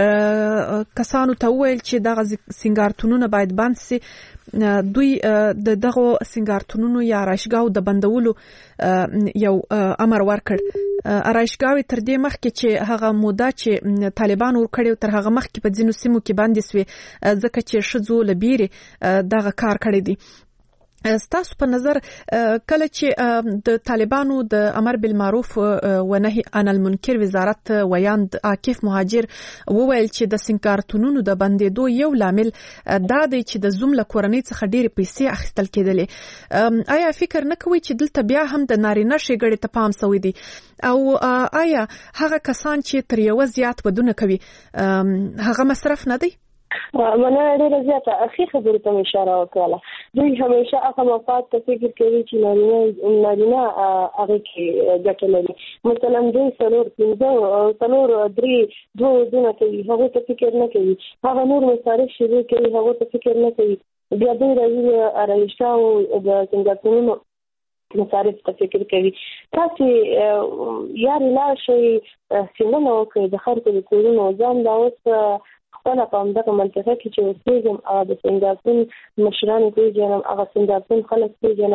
L: کسانو ته ویل چې دغه سنگارتونونه باید بند سي دوی د دغه سنگارتونونو یا ارایشګاو د بندولو یو امر ورکړ ارایشګاوي تر دې مخکې چې هغه موده چې طالبان ورکړي تر هغه مخکې په ځینو سیمو کې باندې سوي ځکه چې شذو لبيري دغه کار کړی دی ستاسو په نظر کله چې د طالبانو د امر بالمعروف و نهي عن المنکر وزارت ویاند عاکف مهاجر وویل چې د سنگارتونونو د بندیدو یو لامل دا دی چې د زوم له کورنۍ څخه ډېرې پیسې اخیستل کېدلې آیا فکر نه کوئ چې دلته بیا هم د نارینه ښېګړې ته پام سوی دی او آیا هغه کسان چې تر یو زیات ودونه کوي هغه مصرف نه دی
K: مننه ډیره زیاته اخی خبرې ته اشاره وکړه دوی همیشه هغه مفاد ته فکر کوي چې نارینه نارینه هغه کې ګټه لري مثلا دوی څلور پنځه څلور درې دوه ودونه کوي هغه ته فکر نه کوي هغه نور مصارف شروع کوي هغه ته فکر نه کوي بیا دوی راځي ارایشته او د سنگارتونونو مصارف ته فکر کوي تاسو یاري لا شي څنګه نو کوي د خلکو د کورونو ځان دا اوس خپل په همدغه منطقه کې چې اوسېږم هغه د سنگارتون مشران پیژنم هغه سنگارتون خلک پیژنم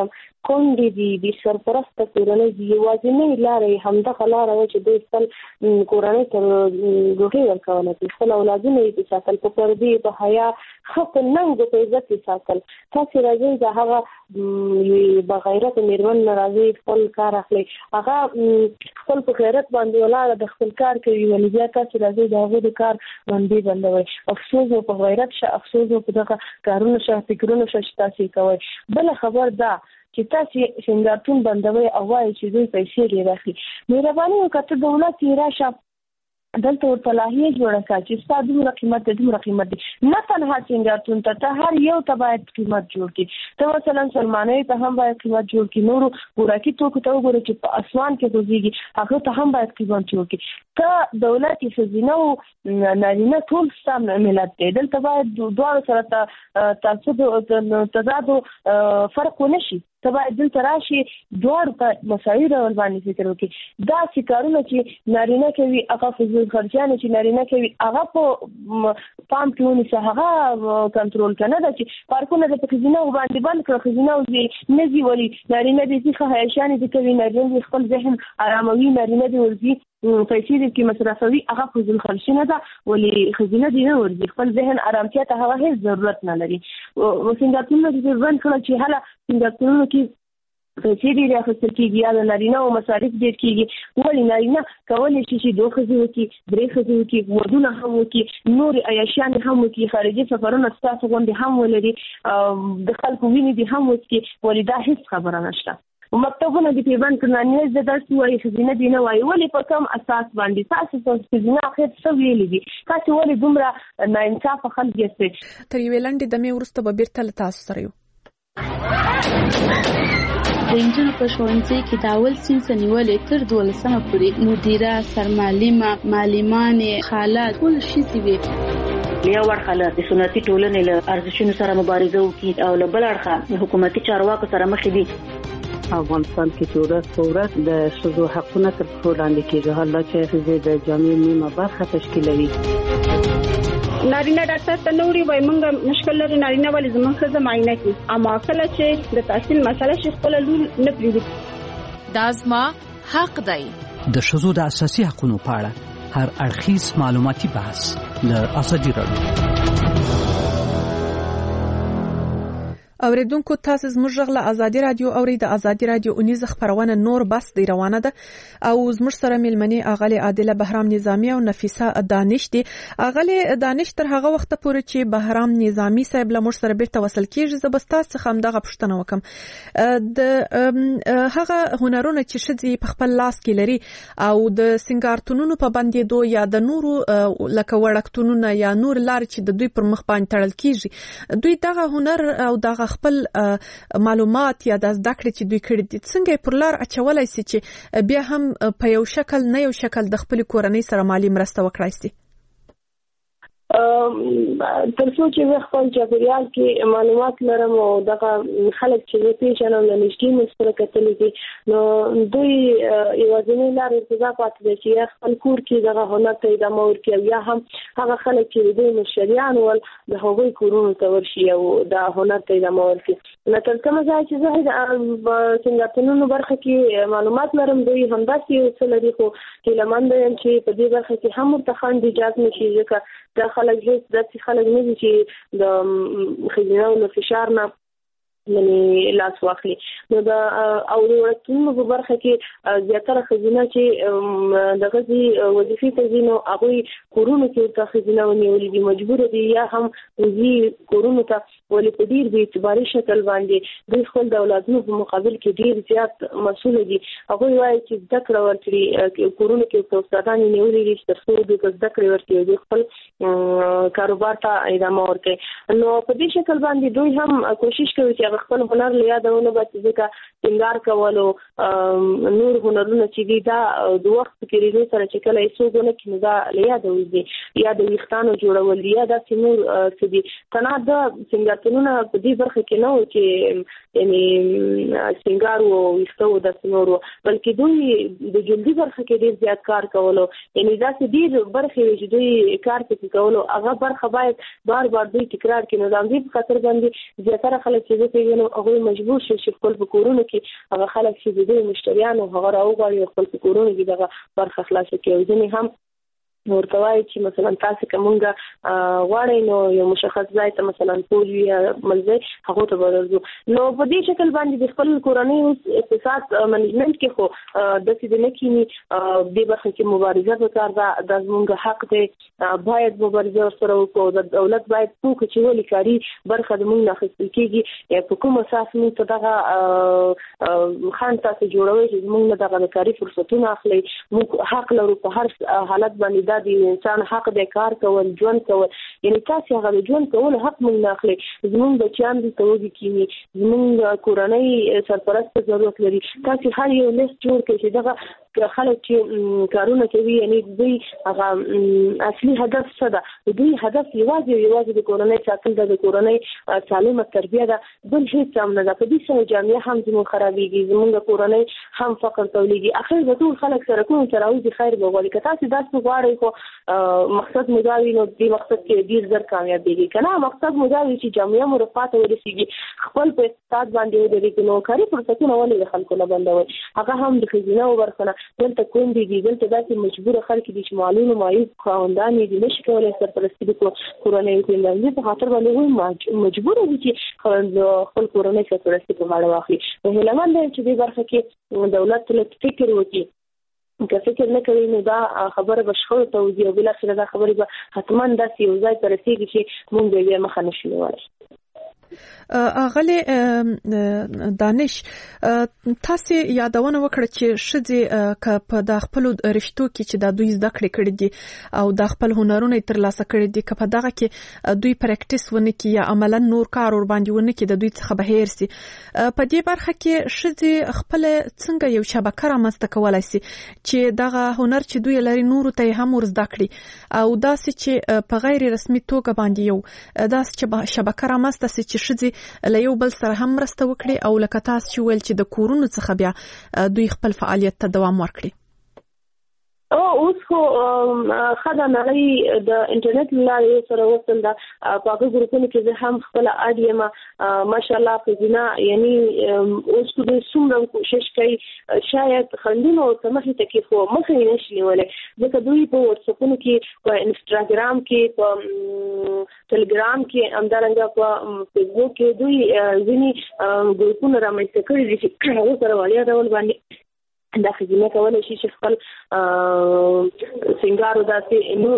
K: کونډې دي د سرپرسته کورنۍ دي یوازینۍ لارې همدغه لاره وه چې دوی خپل کورنۍ ته ډوډۍ ورکوله چې خپل اولادونه یې ساتل په پردې په حیا ښه په ننګ په عزت یې ساتل. تاسې راځئ د هغه بغیرته مېرمن نه راځئ خپل کار اخلئ هغه خپل په غیرت باندې ولاړه د خپل کار کوي ولې بیا تاسې راځئ د هغوی د کار باندې بندوئ. افسوس و په غیرت شه افسوس و په دغه کارونه شه فکرونه شه چې تاسې کوئ. بله خبر دا چې تاسې سینګارتون بندوئ او وایئ چې دوی پیسې ډېرې اخلي. مهرباني وکړه ته دولت یې راشه دلته ورته لایحې جوړه کړه چې ستا دومره قیمت دی دومره قیمت دی. نه تنها سینګارتون ته ته هر یو ته باید قیمت جوړ کړي. ته مثلا سلمانۍ ته هم باید قیمت جوړ کړي. نورو خوراکي توکو ته وګوره چې په اسمان کې خوځېږي هغه ته هم باید قیمت جوړ کړي. ته دولت یې ښځینه او نارینه ټول ستا ملت دی. دلته باید دواړو سره تعصب تضاد فرق ونه شي. ته باید دلته راشي دواړو ته مساوي ډول باندې فکر وکړي. داسې کارونه چې نارینه کوي هغه فضول خرچیانې چې نارینه کوي هغه په پام کې ونیسه هغه کنټرول که نه ده چې پارکونه د په ښځینهو باندې بند کړه ښځینه نه ځي ولې نارینه دې ځي ښه حیاشیانې دې کوي نارینه دې خپل ذهن اراموي نارینه دې ورځي پیسې دې کې مصرفوي هغه فضول خرچي نه ده ولې ښځینه دې نه ورځي خپل ذهن ارامتیا ته هغه هېڅ ضرورت نه لري. سینګارتونونه دې بند کړه چې هله سینګارتونونو کې پیسې ډېرې اخیستل کېږي یا د نارینه او مصارف ډېر کېږي. ولې نارینه کولی شي چې دوه ښځې وکړي درې ښځې وکړي ودونه هم وکړي نورې عیاشیانې هم وکړي خارجي سفرونه ستاسو غوندې هم ولري د خلکو وینې دې هم وڅکي ولې دا هېڅ خبره نشته. مکتبونه دې پرې بند کړه نارینه زده درس ووایي ښځینه دې نه وایي ولې په کوم اساس باندې تاسې په ښځینه اخر څه ویلي دي تاسې ولې دومره ناانصافه خلک یاستئ.
L: تر یوې لنډې دمې وروسته به بیرته له تاسو سره یو.
N: د انجونو په ښوونځي کې د اول صنف نیولې تر دولسمه پورې مدیره سرمعلمه معلمانې خاله ټول ښځې وې.
O: یو اړخه له د سنتي ټولنې له ارزښتونو سره مبارزه وکړي او له بل اړخه حکومتي چارواکو سره مخ دي.
P: افغانستان کې چې ورځ په ورځ د ښځو حقونه تر پښو لاندې کېږي حالا چې ښځې د جامعې نیمه برخه تشکیلوي.
Q: نارینه ډاکټر ته نوري وای مونږ مشکل لري نارینه ولې زموږ ښځه معاینه کوي اما کله چې د تحصیل مسله شي خپل لور نه پریږدي.
G: دا زما حق دی.
B: د ښځو د اساسي حقوقو په اړه هر اړخیز معلوماتي بحث د ازادي راډیو.
L: اوریدونکو تاسو زموږ غږ له ازادي رادیو اوري د ازادي رادیو اونیز خبرونه نور بس دی روانه ده او زموږ سره ملمنې اغلی عادله بهرام نظامی او نفیسه دانش دي. اغلی دانش تر هغه وخت پورې چې بهرام نظامی صاحب له موږ سره بیرته وصل کیږي زبستا څخه هم دغه پښتنه وکم د هغه هنرونه چې شذې په خپل لاس کې لري او د سنگارتونونو په باندې دو یا د نورو لکه وړکتونونه یا نور لار چې د دوی پر مخ باندې تړل کیږي دوی دغه هنر او دغه خپل معلومات یا د زده کړې چې دوی کړي دي څنګه پر لار اچولای سي چې بیا هم په یو شکل نه یو شکل د خپل کورنۍ سره مالی مرسته وکړای سي.
K: ترڅو چې خپل چاپیریال کې معلومات لرم او دغه خلک چې پیژنم له نږدې مستره کتلې دي نو دوی یوازینۍ لار ارتضا پاتې ده چې خپل کور کې دغه هنر ته ادامه ورکړي یا هم هغه خلک چې دوی مشریان ول د هغوی کورونو ته ورشي او د هنر ته ادامه ورکړي. نو تر کومه ځای چې زه د سنگارتونونو برخه کې معلومات لرم دوی همداسې یو څه لري خو هیلهمنده یم چې په دې برخه کې هم ورته خنډ ایجاد نه شي ځکه دا خلک هیڅ داسې خلک نه دي چې د ښځینهو له فشار نه یعنی لاس واخلي. نو د او د وړکتونو په برخه کې زیاتره ښځینه چې د غزي وظیفې ته ځي نو هغوی کورونو کې ورته ښځینه ونیولې دي مجبوره دي یا هم ځي کورونو ته ولې په ډېر بې اعتباري شکل باندې دوی خپل د اولادونو په مقابل کې ډېر زیات مسؤله دي. هغوی وایي چې زده کړه ورکړي کورونو کې ورته استادانې نیولې دي چې تر څو دوی په زده کړې ورکړي دوی خپل کاروبار ته ادامه ورکړي. نو په دې شکل باندې دوی هم کوشش کوي چې خپل هنر له یادونه باندې ځکه سنگار کولو نور هنرونه چې دي دا د وخت کې ریزو سره چې کله یې څوګونه کې نو دا له یادوي دي یا د ویښتانو جوړول یا د سنور څه دي تنه د سنگارتونونه په دې برخه کې نه و چې یعنی سنگار او ویښتو د سنور بلکې دوی د جلدي برخه کې ډیر زیات کار کولو یعنی دا چې ډیر برخه چې دوی کار کوي کولو هغه برخه باید بار بار دوی تکرار کړي. نو د دې په خاطر باندې زیاتره خلک چې کېږي نو هغه مجبور شي چې خپل کورونه کې هغه خلک چې د دوی مشتریانو هغه راوغواړي خپل کورونه کې دغه برخه خلاص کړي. ځینې هم ورته وایي چې مثلا تاسو کومه غواړئ نو یو مشخص ځای ته مثلا پول یا ملځي هغه ته ورځو. نو په دې شکل باندې د خپل کورنۍ اقتصاد منیجمنت کې خو د څه د نکینی د برخه کې مبارزه وکړه دا د زموږ حق دی، باید مبارزه سره وکړو. د دولت باید پوښتنه چې ولې کاری برخه د موږ نه خپل کېږي په کوم اساس موږ ته دغه خان تاسو جوړوي چې موږ دغه کاری فرصتونه اخلي. موږ حق لرو په هر حالت باندې د انسان حق د کار کول ژوند کول، یعنی تاسو هغه ژوند کول حق موږ نه اخلي. زموږ بچیان د توګه کینی زموږ کورنۍ سرپرست ضرورت لري. تاسو هر یو لیست جوړ کړئ چې دغه خلک چې کارونه کوي یعنی دوی هغه اصلي هدف څه ده. دوی هدف یوازې یوازې د کورنۍ ساتل د کورنۍ سالمه تربیه ده، بل هیڅ هم نه ده. په دې سره جامعه هم زموږ خرابېږي، زموږ کورنۍ هم فقر تولیږي. اخر به ټول خلک سره کوم سره اوږي خیر به غواړي. که تاسو داسې غواړئ خو مقصد مداوي نو دې مقصد کې ډیر زر کامیابېږي. کنه مقصد مداوي چې جامعه مرفات ورسیږي، خپل په اقتصاد باندې ودرېږي، نو کاري فرصتونه ولې د خلکو نه بندوي. هغه هم د خزینه او برخنه دلته کوم دي دلته داسې مجبور خلک دي چې معلومه معیوب خواندان دي نشي کولای سرپرستی د کورنۍ کوي. په خاطر باندې مجبور دي چې خپل کورنۍ سرپرستی په غاړه واخلي. په هلمند چې د برخه کې دولت له فکر وکړي که فکر نه کوي نو دا خبره به شخړو ته وځي او بل اخر دا خبره به حتما داسې یو ځای ته رسیږي چې مونږ یې مخه نشو نیولی.
L: اغلی دانش تاسو یادونه وکړه چې شذې ک په د خپل رشتو کې چې د دوی زده کړې کړې دي او د خپل هنرونه ترلاسه کړې دي که په دغه کې دوی پریکټیس ونه کې یا عملاً نور کار ور باندې ونه کې د دوی څخه بهیر سي. په دې برخه کې شذې خپل څنګه یو شبکه رامنځته کولای سي چې دغه هنر چې دوی لري نور ته هم ور زده کړي او داسې چې په غیر رسمي توګه باندې یو داسې چې شبکه رامنځته سي چې شذې له یو بل سره هم مرسته وکړي او لکه تاسو چې ویل چې د کورونو څخه بیا دوی خپل فعالیت ته دوام ورکړي.
K: او اوس خو خدای نړۍ د انټرنیټ لارې سره وصل ده. په هغه ګروپونو کې زه هم خپل اډیم ماشاءالله په جنا یعنی اوس کو د څومره کوشش کوي شاید خندونه او سمحي ته کې خو مخه یې نشي ولې ځکه دوی په واتساپونو کې په انستګرام کې په ټلګرام کې همدارنګه په فیسبوک کې دوی ځینی ګروپونه رامنځته کړي دي چې هغه سره وړیا ډول باندې دا خدمت کولای شي چې خپل سنگارو داسې نور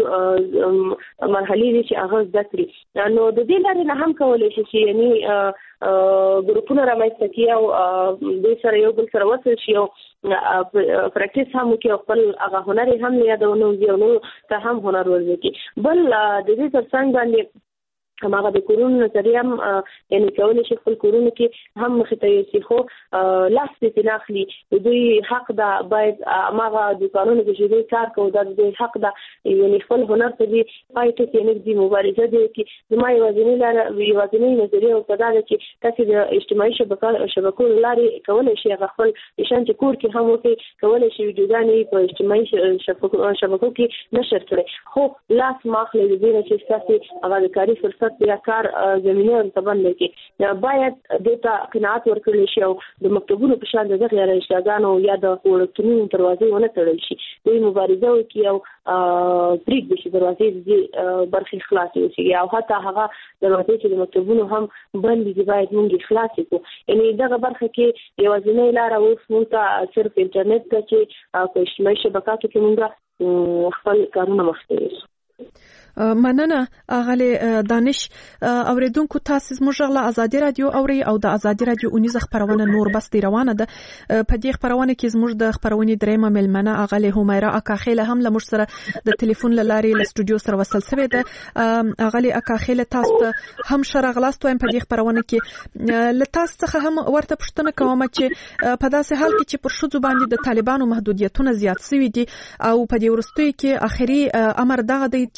K: مرحلې دي چې هغه زده کړي. نو د دې لارې نه هم کولای شي چې یعنی ګروپونه رامنځته کړي او د سره یو بل سره وصل شي او پریکټیس هم کوي، خپل هغه هنر هم یادونه او نو ته هم هنر ورزکي. بل د دې ترڅنګ باندې هماغه د کورونو نظریه هم یعنی کولای شي خپل کورونو کې هم مخ ته یوسي خو لاس دې ناخلي. دوی حق دا باید هغه د قانون کې چې دوی کار کوي دا د حق دا یعنی خپل هنر ته دی پایته کې نه دی مبارزه دی چې زما یوازینی لاره یوازینی نظریه او دا چې تاسو د اجتماعي شبکو شبکو لارې کولای شي خپل شان چې کور کې هم وکړي، کولای شي ویډیوګانې په اجتماعي شبکو شبکو کې نشر کړي. خو لاس ماخلي دې چې تاسو هغه کاری فرصت یا کار زمينه ورتبن لکه باید دته قناعت ورکړل شي او د مکتبونو په شان دغه غیر اشتغالانو یا د ولکتونو دروازې ونه تړل شي. دوی مبارزه وکړي او پریک د شي دروازې د برخي خلاص شي او حتی هغه دروازې چې د مکتبونو هم بند دي باید موږ خلاص کړو. یعنی دغه برخه کې یوازینی لار اوس موږ ته صرف انټرنیټ ته چې په اجتماعي شبکاتو کې موږ خپل کارونه مخته
L: مننه اغلی دانش. اوریدونکو تاسو زموږ غلا ازادي رادیو اوري او د ازادي رادیو اونیزه خبرونه نور بس دی روانه ده. په دې خبرونه کې زموږ د خبرونه درېمه ملمنه اغلی همیرا اکاخیله هم له موږ سره د ټلیفون لارې له سټوډیو سره وصل شوی ده. اغلی اکاخیله تاسو هم شرغلاست وایم په دې خبرونه کې له تاسو څخه هم ورته پوښتنه کوم چې په داسې حال کې چې پر شذو باندې د طالبانو محدودیتونه زیات شوي دي او په دې ورستوي کې اخري امر دغه دی چې د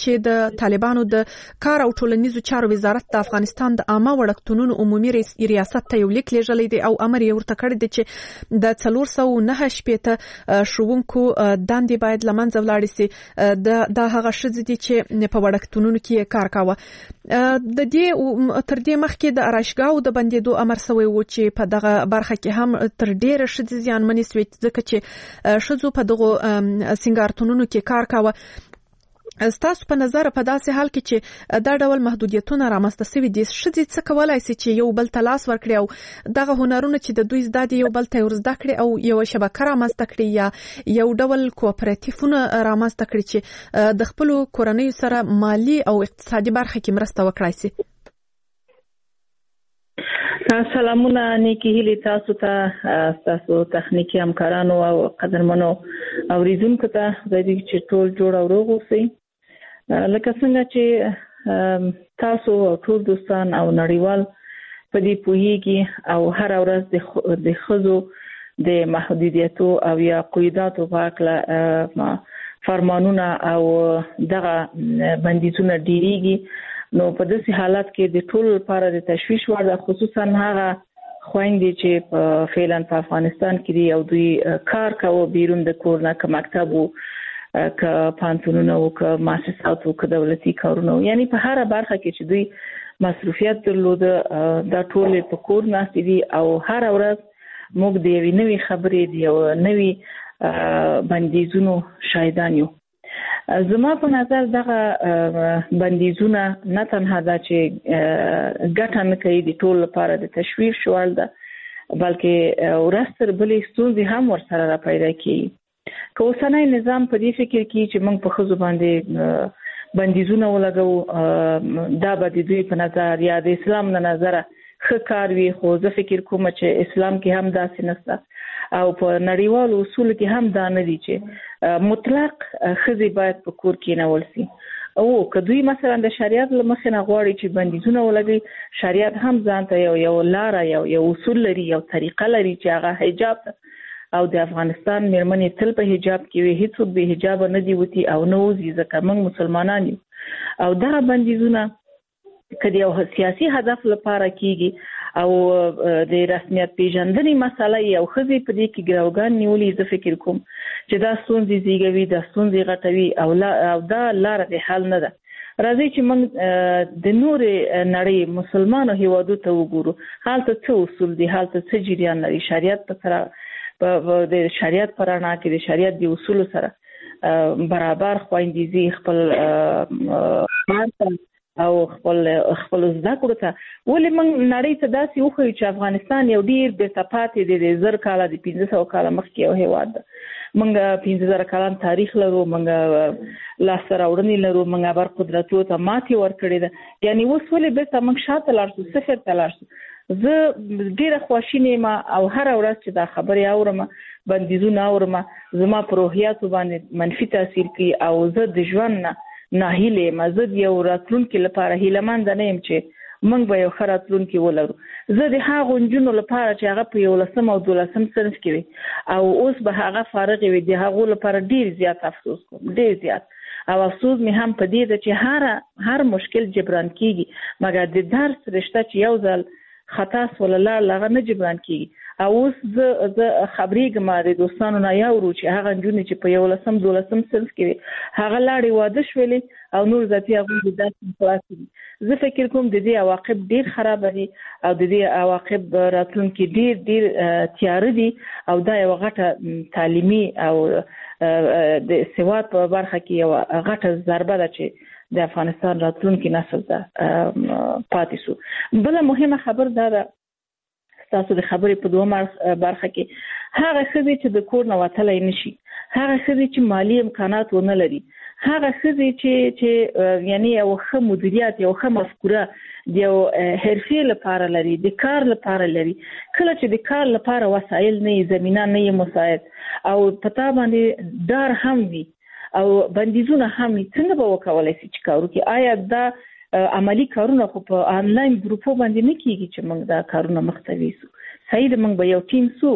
L: د طالبانو د کار او ټولنیزو چارو وزارت د افغانستان د عامه وړکتونونو عمومي ریاست ته یو لیک لیږلی دی او امر یې ورته کړی دی چې د څلور سوه نهه شپېته ښوونکو دندې باید له منځه ولاړې سي. دا هغه ښځې دي چې په وړکتونونو کې کار کاوه. د دې تر دې مخکې د ارایشګاو د بندېدو امر سوی و چې په دغه برخه کې هم تر ډېره ښځې زیانمنې سوې ځکه چې ښځو په دغو سینګارتونونو کې کار کاوه. ستاسو په نظر په داسې حال کې چې دا ډول محدودیتونه رامنځته سوي دي، ښځې څه کولای سي چې یو بل ته لاس ورکړي او دغه هنرونه چې د دوی زده دي یو بل ته ورزده کړي او یو شبکه رامنځته کړي یا یو ډول کوآپراتیفونه رامنځته کړي چې د خپلو کورنیو سره مالی او اقتصادي برخه کې مرسته وکړای سي؟
R: سلامونه، نیکی هیلې تاسو ته، تاسو تخنیکی همکارانو او قدرمنو اوریدونکو ته. خدای دې چې ټول جوړ او روغ اوسئ. لکه څنګه چې تاسو او ټول دوستان او نړیوال په دې پوهیږي او هر ورځ د ښځو د محدودیتو او یا قیوداتو په هکله فرمانونه او دغه بندیزونه ډیریږي. نو په داسې حالت کې د ټول لپاره د تشویش وړ ده، خصوصا هغه خويندې چې په فعلا په افغانستان کې دي او دوی کار کوي بیرون د کور نه، که مکتب وو، که پانتونونه وو، که مؤسسات وو، که دولتي کارونه وو، یعنی په هر برخه کې چې دوی مصروفیت درلوده دا ټول په کور ناست دي او هر ورځ موږ د یوې نوې خبرې د یو نوې بندیزونو شاهدان یو. زما په نظر دغه بندیزونه نه تنها دا چې ګټه نه کوي د ټول لپاره د تشویش وړ ده، بلکې ورځ تر بلې ستونزې هم ورسره را پیدا کیږي. که اوسنی نظام په دې فکر کې چې موږ په ښځو باندې بندیزونه ولګو، دا به د دوی په نظر یا د اسلام نه نظره ښه کار وي، خو زه فکر کوم چې اسلام کې هم داسې نشته او په نړیوالو اصولو کې هم دا نه دي چې مطلق ښځې باید په کور کې نول سي. او که دوی مثلا د شریعت له مخې نه غواړي چې بندیزونه ولګي، شریعت هم ځان ته یو یو لاره یو یو اصول لري، یو طریقه لري چې هغه حجاب او د افغانستان مېرمنې تل په حجاب کې وي، هیڅوک به حجاب نه دی وتی او نه وځي ځکه موږ مسلمانان یو. او دا بندیزونه که د یو سیاسي هدف لپاره کیږي او د رسمیت پیژندنې مسله یو ښځې په دې کې ګروګان نیولې، زه فکر کوم چې دا ستونزې زیږوي، دا ستونزې غټوي او او دا لاره د حل نه ده. راځي چې موږ د نورې نړۍ مسلمانو هیوادو ته وګورو، هلته څه اصول دي، هلته څه جریان لري. شریعت په سره د شریعت په رڼا کې د شریعت د اصولو سره برابر خویندې زی خپل مارته او خپل خپل زده کړو ته. ولې موږ نړۍ ته داسې وښیو چې افغانستان یو ډیر بې ثباتې دی، د زر کاله د پنځه سوه کاله مخکې یو هیواد ده. موږ پنځه زره کلن تاریخ لرو، موږ لاسته راوړنې لرو، موږ ابر قدرتونو ته ماتې ورکړې ده. یعنی اوس ولې بېرته موږ شاته لاړ شو، صفر ته لاړ شو. زه ډېره خواشینې یم او هره ورځ چې دا خبرې اورم، بندیزونه اورم، زما په روحیاتو باندې منفي تاثیر کوي او زه د ژوند نه ناهیلې یم. زه د یو راتلونکي لپاره هیلهمنده نه یم چې موږ به یو ښه راتلونکي ولرو. زه د هغو نجونو لپاره چې هغه په یولسم او دولسم صنف کې وي او اوس به هغه فارغې وي، د هغو لپاره ډېر زیات افسوس کوم، ډېر زیات. او افسوس مې هم په دې ده چې هر هر مشکل جبران کیږي، مګر د درس رشته چې یو ځل خطا سول الله هغه نه جبران کیږي. او اوس زه زه خبرېږم د دوستانو نه یاورو چې هغه نجونې چې په یولسم دولسم صنف کې وي هغه لاړې واده شولې او نور ذاتي هغوی د داسې خلاصې دي. زه فکر کوم د دې عواقب ډېر خراب دي او د دې عواقب راتلونکي ډېر ډېر تیاره دي او دا یوه غټه تعلیمي او د سواد په برخه کې یوه غټه ضربه ده چې د افغانستان راتلونکي نسل ته پاتې شو. بله مهمه خبر دا ده، تاسو د خبرې په دوه برخه کې هغه ښځې چې د کور نه وتلی نشي، هغه ښځې چې مالی امکانات ونه لري، هغه ښځې چې چې یعنی یو ښه مدیریت، یو ښه مفکوره د یو حرفې لپاره لري، د کار لپاره لري. کله چې د کار لپاره وسایل نه وي، زمینه نه وي مساعد او په تا باندې ډار هم وي او بندیزونه هم وي، څنګه به وکولی شي چې کار وکړي؟ آیا دا عملی کارونه خو په آنلاین ګروپو باندې نه کیږي چې موږ دا کارونه مخ ته ویسو؟ صحیح ده، موږ به یو ټیم سو،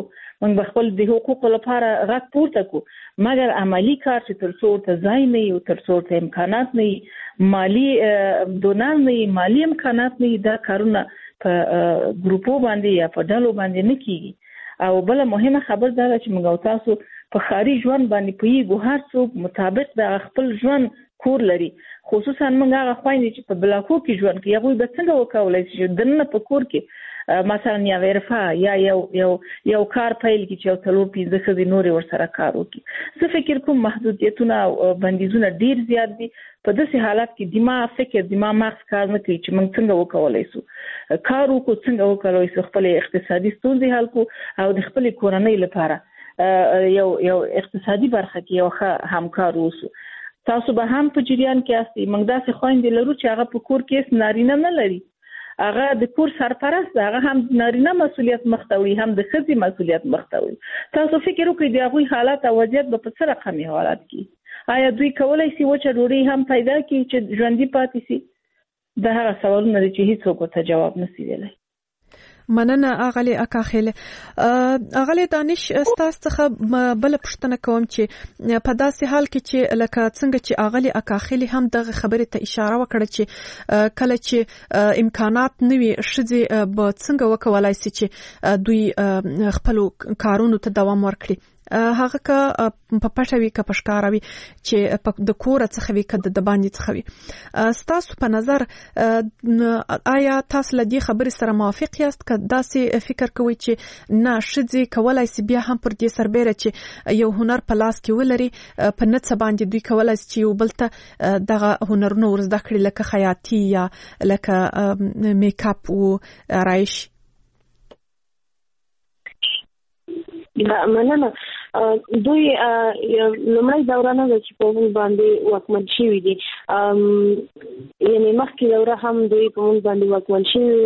R: موږ خپل د حقوقو لپاره غږ پورته کو، مګر عملی کار چې تر څو ته ځای نه یو، تر څو ته امکانات نه وي، مالی دونال نه وي، مالی امکانات نه وي، دا کارونه په ګروپو باندې یا په ډلو باندې نه کیږي. او بل مهمه خبر دا چې موږ تاسو په خاري ژوند باندې پوهیږو، هر څوک مطابق د خپل ژوند کور لري، خصوصا موږ هغه خويندې چې په بلاکو کې ژوند کوي، هغه به څنګه وکولای شي دنه په کور کې مثلا یا ورفا یا یو یو یو کار پیل کی چې یو تلو پینځه خزي نورې ور سره کار وکړي. زه فکر کوم محدودیتونه او بندیزونه ډیر زیات دي. په داسې حالت کې دماغ فکر دماغ مغز کار نه کوي چې موږ څنګه وکولای شو کار وکړو، څنګه وکولای شو خپل اقتصادي ستونزې حل کړو او د خپل کورنۍ لپاره یو یو اقتصادي برخه کې یو ښه همکار اوسو. تاسو به هم په جریان کې یاستئ. موږ داسې خويندې لرو چې هغه په کور کې نارینه نه لري، هغه د کور سرپرست، هغه هم نارینه مسؤلیت مختوي، هم د ښځې مسؤلیت مختوي. تاسو فکر وکړئ د هغوی حالات او وضعیت به په څه رقمي حالات کې، آیا دوی کولای شي وچه ډوډۍ هم پیدا کړي چې ژوندي پاتې شي؟ دا هغه سوالونه دي چې هیڅوک ورته جواب نشي ویلی.
L: مننه اغلی اکاخیل. اغلی دانش ستاسو څخه بل پښتنه کوم چې په داسې حال کې چې لکه څنګه چې اغلی اکاخیل هم دغه خبره ته اشاره وکړه چې کله چې امکانات نوي شځې به څنګه وکولای شي چې دوی خپل کارونو ته دوام ورکړي، هغه که په پټه وي که په ښکاره وي، چې د کوره څخه وي که د باندې څخه وي. ستاسو په نظر آیا تاسو له دې خبرې سره موافق یاست که داسې فکر کوئ چې نه ښځې کولای شي بیا هم پر دې سربیره چې یو هنر په لاس کې ولري په نه څه باندې دوی کولای شي چې یو بل ته دغه هنرونه ور زده کړي لکه خیاطي یا لکه میک اپ او آرایش؟
K: مننه. دوی لومړی دوره نه ده چې په موږ باندې واکمن شوي دي، یعنې مخکې دوره هم دوی په موږ باندې واکمن شوي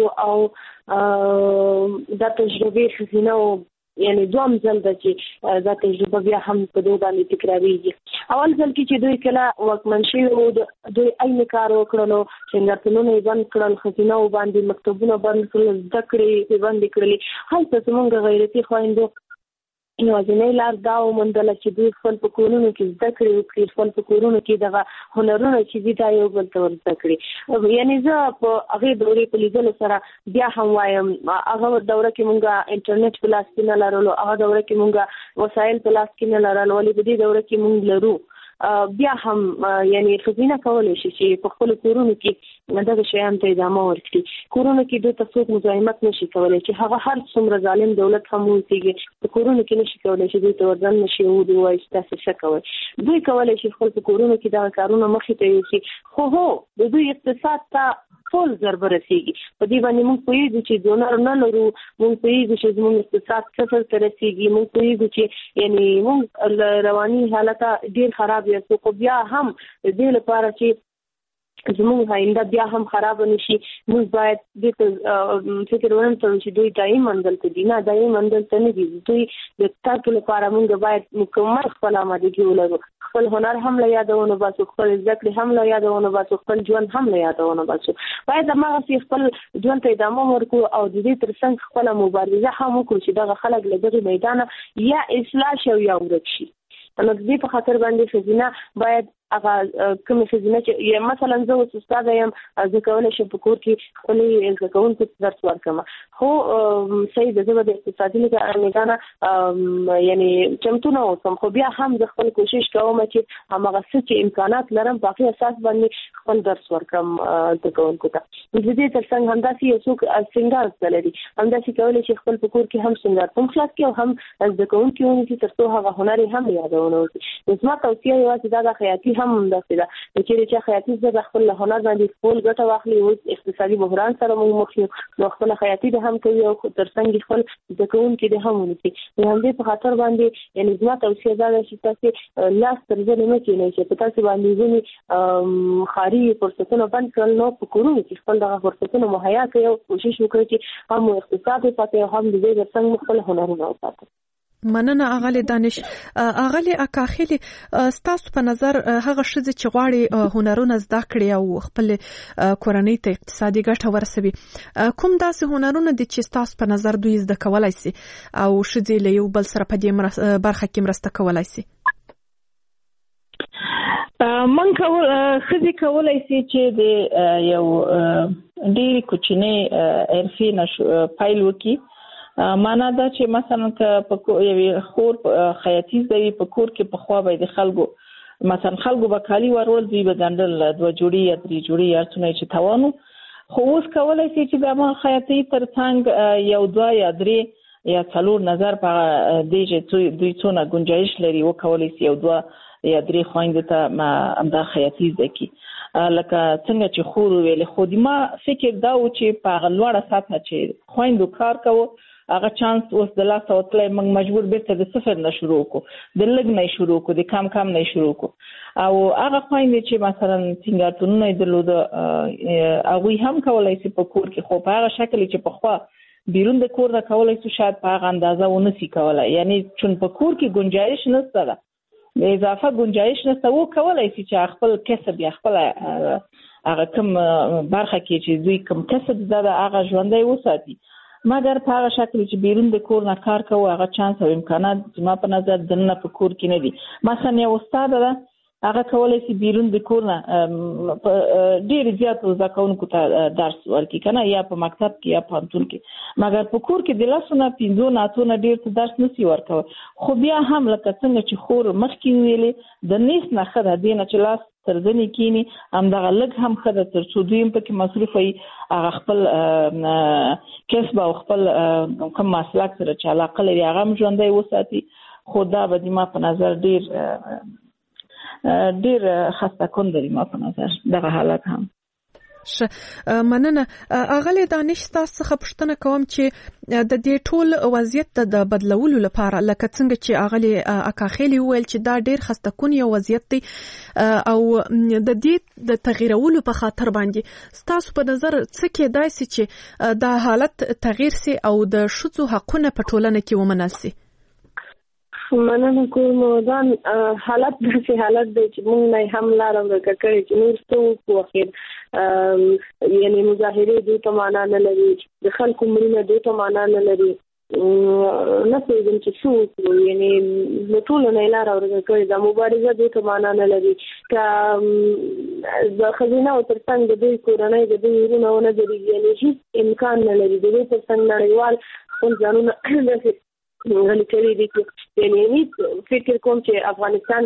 K: او دا تجربې ښځینه او یعنې دوم ځل ده چې دا تجربه بیا هم په دوی باندې تکراریږي. اول ځل کې چې دوی کله واکمن شوي وو دوی عین کار وکړلو، سنګرتونونه یې بند کړل، ښځینهو باندې مکتبونه بند کړل، زده کړې یې بندې کړلې. هلته زموږ غیرتي خویندو یوازینۍ لار دا وموندله چې دوی خپل په کورونو کې زده کړې وکړي، خپل په کورونو کې دغه هنرونه چې دي دا یو بل ته ور زده کړي. یعنې زه په هغې دورې په لیدلو سره بیا هم وایم هغه دوره کې مونږ انټرنیټ په لاس کې نه لرلو، هغه دوره کې مونږ وسایل په لاس کې نه لرل، ولې په دې دوره کې مونږ لرو. بیا هم یعنی ښځینه کولی شي چې په خپلو کورونو کې دغه شیانو ته ادامه ورکړي. کورونو کې دوی ته څوک مزاحمت نشي کولی چې هغه هر څومره ظالم دولت هم اوسېږي په کورونو کې نشي کولی چې دوی ته ورځن نشي ودي وایي چې تاسې څه کوئ. دوی کولی شي خپل په کورونو کې دغه کارونه مخې ته یوسي، خو هو د دوی اقتصاد ته ټول ضربه رسیږي. په دې باندې موږ پوهېږو چې ډونر نه لرو، موږ پوهېږو چې زموږ اقتصاد صفر ته رسیږي، موږ پوهېږو چې یعنې موږ له رواني حالته ډېر خراب یاستو، خو بیا هم د دې لپاره چې زموږ آینده بیا هم خراب نشي موږ باید دې ته فکر ونکړو چې دوی دایي منزل ته دي. نه، دایي منزل ته نه دي. دوی د تګ لپاره موږ باید مکمل خپل آمادګي ولرو، خپل هنر هم له یاده ونه باسو، خپل زده کړې هم له یاده ونه باسو، خپل ژوند هم له یاده ونه باسو. باید هماغسې خپل ژوند ته ادامه ورکړو او د دې تر څنګ خپله مبارزه هم وکړو چې دغه خلک له دغې میدانه یا اصلاح شي او یا ورک شي. نو د دې په خاطر باندې ښځینه باید هغه کومې ښځینه چې مثلا زه اوس استاده یم، زه کولی شم په کور کې خپلې زده کوونکو ته درس ورکړم، خو صحیح ده زه به د اقتصادي میدانه یعنې چمتو نه اوسم، خو بیا هم زه خپل کوشش کوم چې هماغه څه چې امکانات لرم په هغې اساس باندې خپل درس ورکړم زده کوونکو ته. د دې تر څنګ همداسې یو څوک سینګار زده لري، همداسې کولی شي خپل په کور کې هم سینګار هم خلاص کړي او هم زده کوونکي ونیسي تر څو هغه هنر یې هم یادونه وکړي. نو زما توصیه یوازې دا ده خیاطي هم همداسې ده، چېرې چې خیاطي زده خپل له هنر باندې خپل ګټه واخلي. اوس اقتصادي بحران سره موږ مخ یو، نو خپله خیاطي د هم کوي او تر څنګ خپل زده کوونکي د هم ونیسي. د همدې په خاطر باندې یعنې زما توصیه دا ده چې تاسې لاس تر زنې مه کښېنئ چې په تاسې باندې ځینې ښاري فرصتونه بند کړل، نو په کورونو کې خپل دغه فرصتونه مهیا کړئ او کوشش وکړئ چې هم مو اقتصاد وساتئ او هم د دې تر څنګ مو خپل هنرونه وساتئ.
L: مننه اغلی دانش. اغلی اکاخیلی ستاسو په نظر هغه شذ چې غواړي هنرونه زده کړي او خپل کورنۍ ته اقتصادي ګټه ورسوي، کوم داسې هنرونه دي چې ستاسو په نظر دوی زده کولای شي او شذ له یو بل سره په دې برخه کې مرسته کولای شي؟
R: من کول خزي کولای شي چې د یو ډېری کوچنی عرفي نشو پایل وکي. معنا دا چې مثلا که په یو خور خیاطي زوی په کور کې په خوا به د خلکو مثلا خلکو به کالی ورول دی به ګندل دوه جوړي یا درې جوړي یا څونه چې توانو، خو اوس کولای شي چې د ما خیاطي ترڅنګ یو دوه یا درې یا څلور نظر په دې چې دوی څونه گنجائش لري او کولای شي یو دوه یا درې خويند ته ما امدا خیاطي زکی لکه څنګه چې خور ویل خو دې ما فکر دا و چې په غلوړه ساته چې خويندو کار کوو هغه چانس اوس د لاس او تلای موږ مجبور بیرته د صفر نه شروع کو، د لګ نه شروع کو، د کم کم نه شروع کو. او هغه خويندې چې مثلا څنګه درلود هغه هم کولای شي په کور کې، خو په هغه شکل چې په خوا بیرون د کور نه کولای شي شاید په هغه اندازه ونه سي کولای، یعنی چون په کور کې گنجائش نشته ده، د اضافه گنجائش نشته، وو کولای شي چې خپل کسب یا خپل هغه کوم برخه کې چې دوی کوم کسب زده هغه ژوندۍ وساتي. مګر په هغه شکل چې بیرون د کور نه کار کوو هغه چانس او امکانات زما په نظر دنه په کور کې نه دي. مثلا یو استاد ده هغه کولای شي بیرون د کور نه ډېر زیات زکونکو ته درس ورکړي کنه، یا په مکتب کې یا په پوهنتون کې، مګر په کور کې د لاسونه پنځو ناتونه ډېر ته درس نسی ورکوي. خو بیا هم لکه څنګه چې خور مخکې ویلې د نیس نه خره دینه چې لاس ترځنی کینی هم دغه لګ هم خره تر څو دوی په کې مصرف وي هغه خپل کسب او خپل کوم مسلک سره چې علاقه لري هغه هم ژوندۍ وساتي. خو دا به د ما په نظر ډیر ډیر خسته کون دی ما په نظر دغه حالت هم.
L: مننه اغلی دانش تاسو څخه پوښتنه کوم چې د دې ټول وضعیت د بدلولو لپاره لکه څنګه چې اغلی اکاخیلی ویل چې دا ډیر خسته کون یو وضعیت دی او د دې د تغییرولو په خاطر باندې تاسو په نظر څه کېدای شي چې دا حالت تغییر سي او د شذو حقونه په ټولنه کې ومنل سي؟
K: مننه کوم دا حالت داسې حالت دی چې موږ نه هم لار ورکه کړی چې نور څه وکړو. اخر یعنی مظاهره دوی ته معنا نه لري، د خلکو مړینه دوی ته معنا نه لري، نه پېژنم چې څه وکړو، یعنی د ټولو نه لار ورکه کړی دا مبارزه دوی ته معنا نه لري. که د ښځینه او ترڅنګ د دوی کورنۍ د دوی ورونه ونه درېږي، یعنی هېڅ امکان نه لري د دوی ترڅنګ نړیوال خپل ځانونه داسې غلي کړي دي چې یعنی فکر کوم چې افغانستان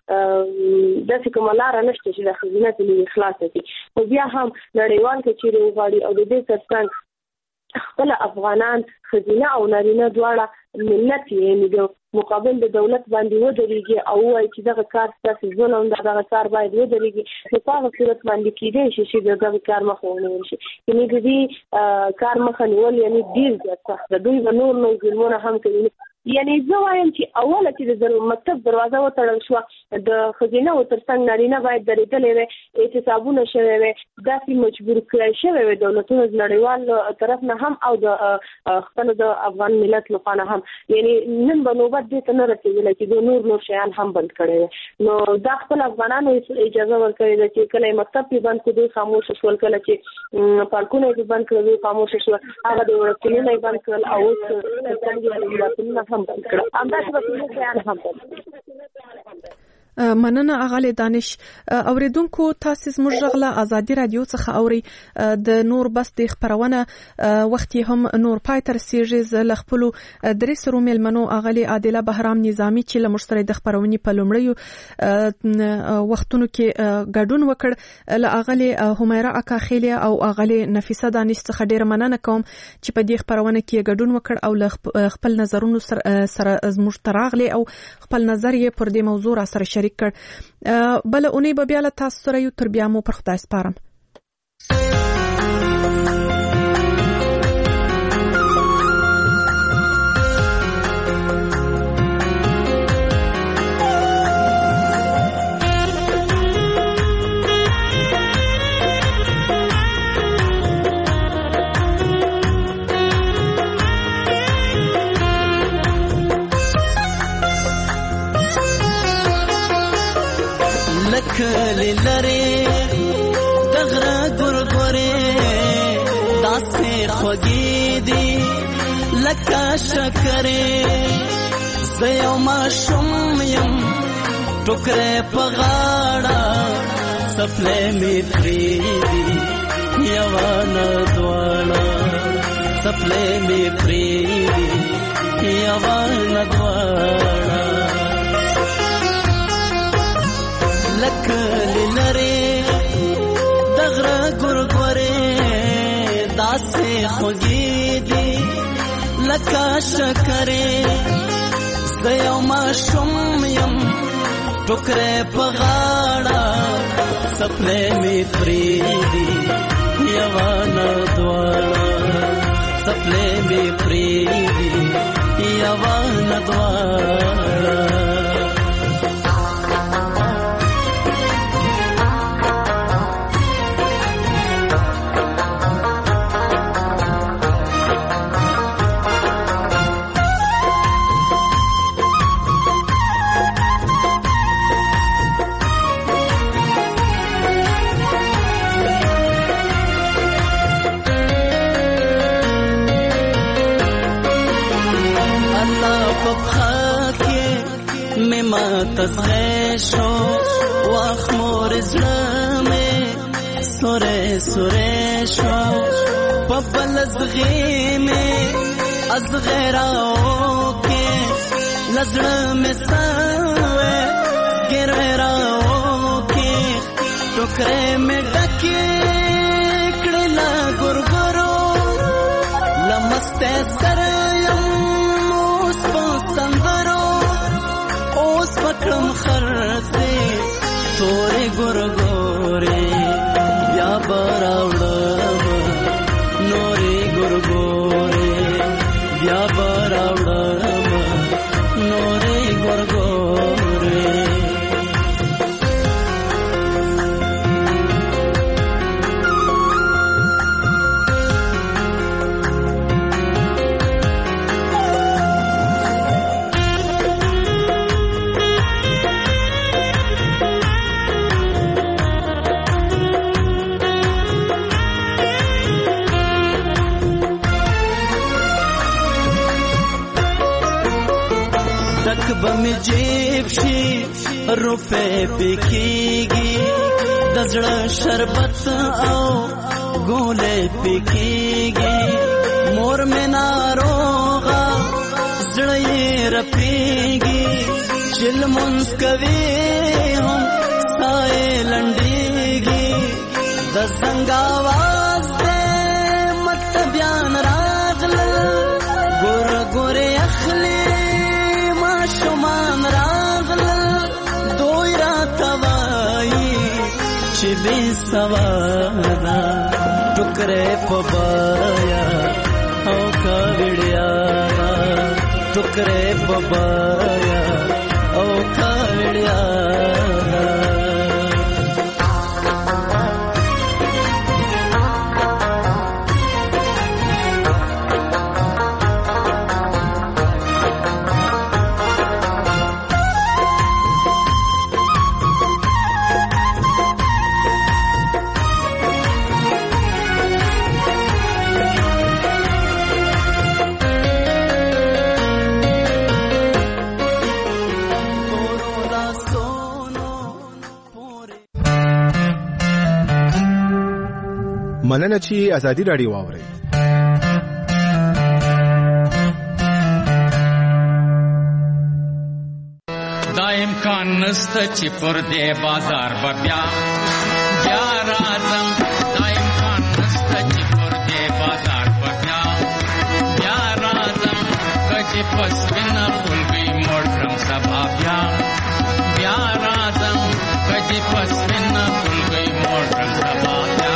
K: کې داسې کومه لاره نشته چې د ښځینه ته خلاصه شي. خو بیا هم نړیوال کچېرې وغواړي او د دې ترڅنګ خپل افغانان ښځینه او نارینه دواړه ملت یعنی د مقابل د دولت باندې ودرېږي او وایي چې دغه کار ستاسو ظلم ده، دغه کار باید ودرېږي، نو په هغه صورت باندې کېدای شي چې د دغه کار مخه ونیول شي. یعنې د دې کار مخه نیول یعنې ډېر زیات سخت ده. دوی به نور نور ظلمونه هم کوي. یعنی زه وایم چې اوله چې د مکتب دروازه وتړل شوه د ښځینه او ترڅنګ نارینه باید درېدلی وی، اعتصابونه شوی وی، داسې مجبور کړی شوی وی دولتونه د نړیوال طرف نه هم او د خپل د افغان ملت لخوا نه هم. یعنی نن به نوبت دې ته نه رسېدلی چې د نور نور شیان هم بند کړی وی. نو دا خپل افغانانو اجازه ورکړې ده چې کله یې مکتب یې بند کړو دوی خاموشه شول، کله چې پارکونه یې بند کړل دوی خاموشه شول، هغه د وړکتونونه یې بند کړل او اوس څنګه هم بند کړل. همداسې به ټول شیان هم بند کړل.
L: مننه اغلی دانش. اوریدونکو تاسو زموږ غږ له ازادي رادیو څخه اوري. د نور بس د خبرونه وخت هم نور پای تر سیریز ل خپل درې سرو ملمنو اغلی عادله بهرام نظامی چې له مشتري د خبرونې په لومړیو وختونو کې ګډون وکړ، له اغلی همیرا اکاخیلی او اغلی نفیسه دانش څخه ډیر مننه کوم چې په دې خبرونه کې ګډون وکړ او له خپل نظرونو سره زموږ تراغلی او خپل نظر یې پر دې موضوع را سره شریک کړ. بل اونۍ به بیا له تاسو سره یو، تر بیا مو پر خدای سپارم.
S: لکلی لری دغره ګورګورې داسې خوږې دي لکه شکرې زه یو ماشوم یم ټوکرې په غاړه څپلۍ مې پرېږدي یوه نه دواړه څپلۍ مې پرېږدي یوه نه دواړه لکلی لرې د غره ګورګورې داسې خوږې دي لکه شکرې زه یو ماشوم یم ټوکرې په غاړه څپلۍ مې پرېږدي یوه نه دواړه څپلۍ مې پرېږدي یوه نه دواړه تزغشو واخ مور زلمه سوره سوره شو پبل زغیمه از غیراو کې لزړه سوه ګرراو کې ټوکرې مې ډکې کړه لا ګورګورو لمسته سره یم اوس په سندرو پکړم خرڅې تورې ګورګورې بیا براوړم نورې ګورګورې بیا براوړم نورې ګورګورې بمی جیب شي روپے پکېږي د زړه شربت او ګولې پکېږي مور مې ناروغه زړه یې رپېږي چې لمونځ کوي هم ساه یې لنډېږي د زنګ اواز دی مطلبیان راغلل ګوره ګورې اخلي شمان راغلل دوی را توایی چې بې سوانا ټوکرې په بایا او کاوړیا ټوکرې په بایا او کاوړیا
T: مننه چې ازادي راډیو واوري.
U: دا امکان نسته چې پر دې بازار به بیا بیا راځم دا امکان نسته چې پر دې بازار به بیا بیا راځم کچې پس وینه خلګي موړ کړم سبا بیا بیا راځم کچې پس وینه خلګي موړ کړم سبا بیا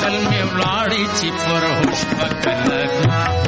U: پاگل می ولاړی چې پر هوش پکلګا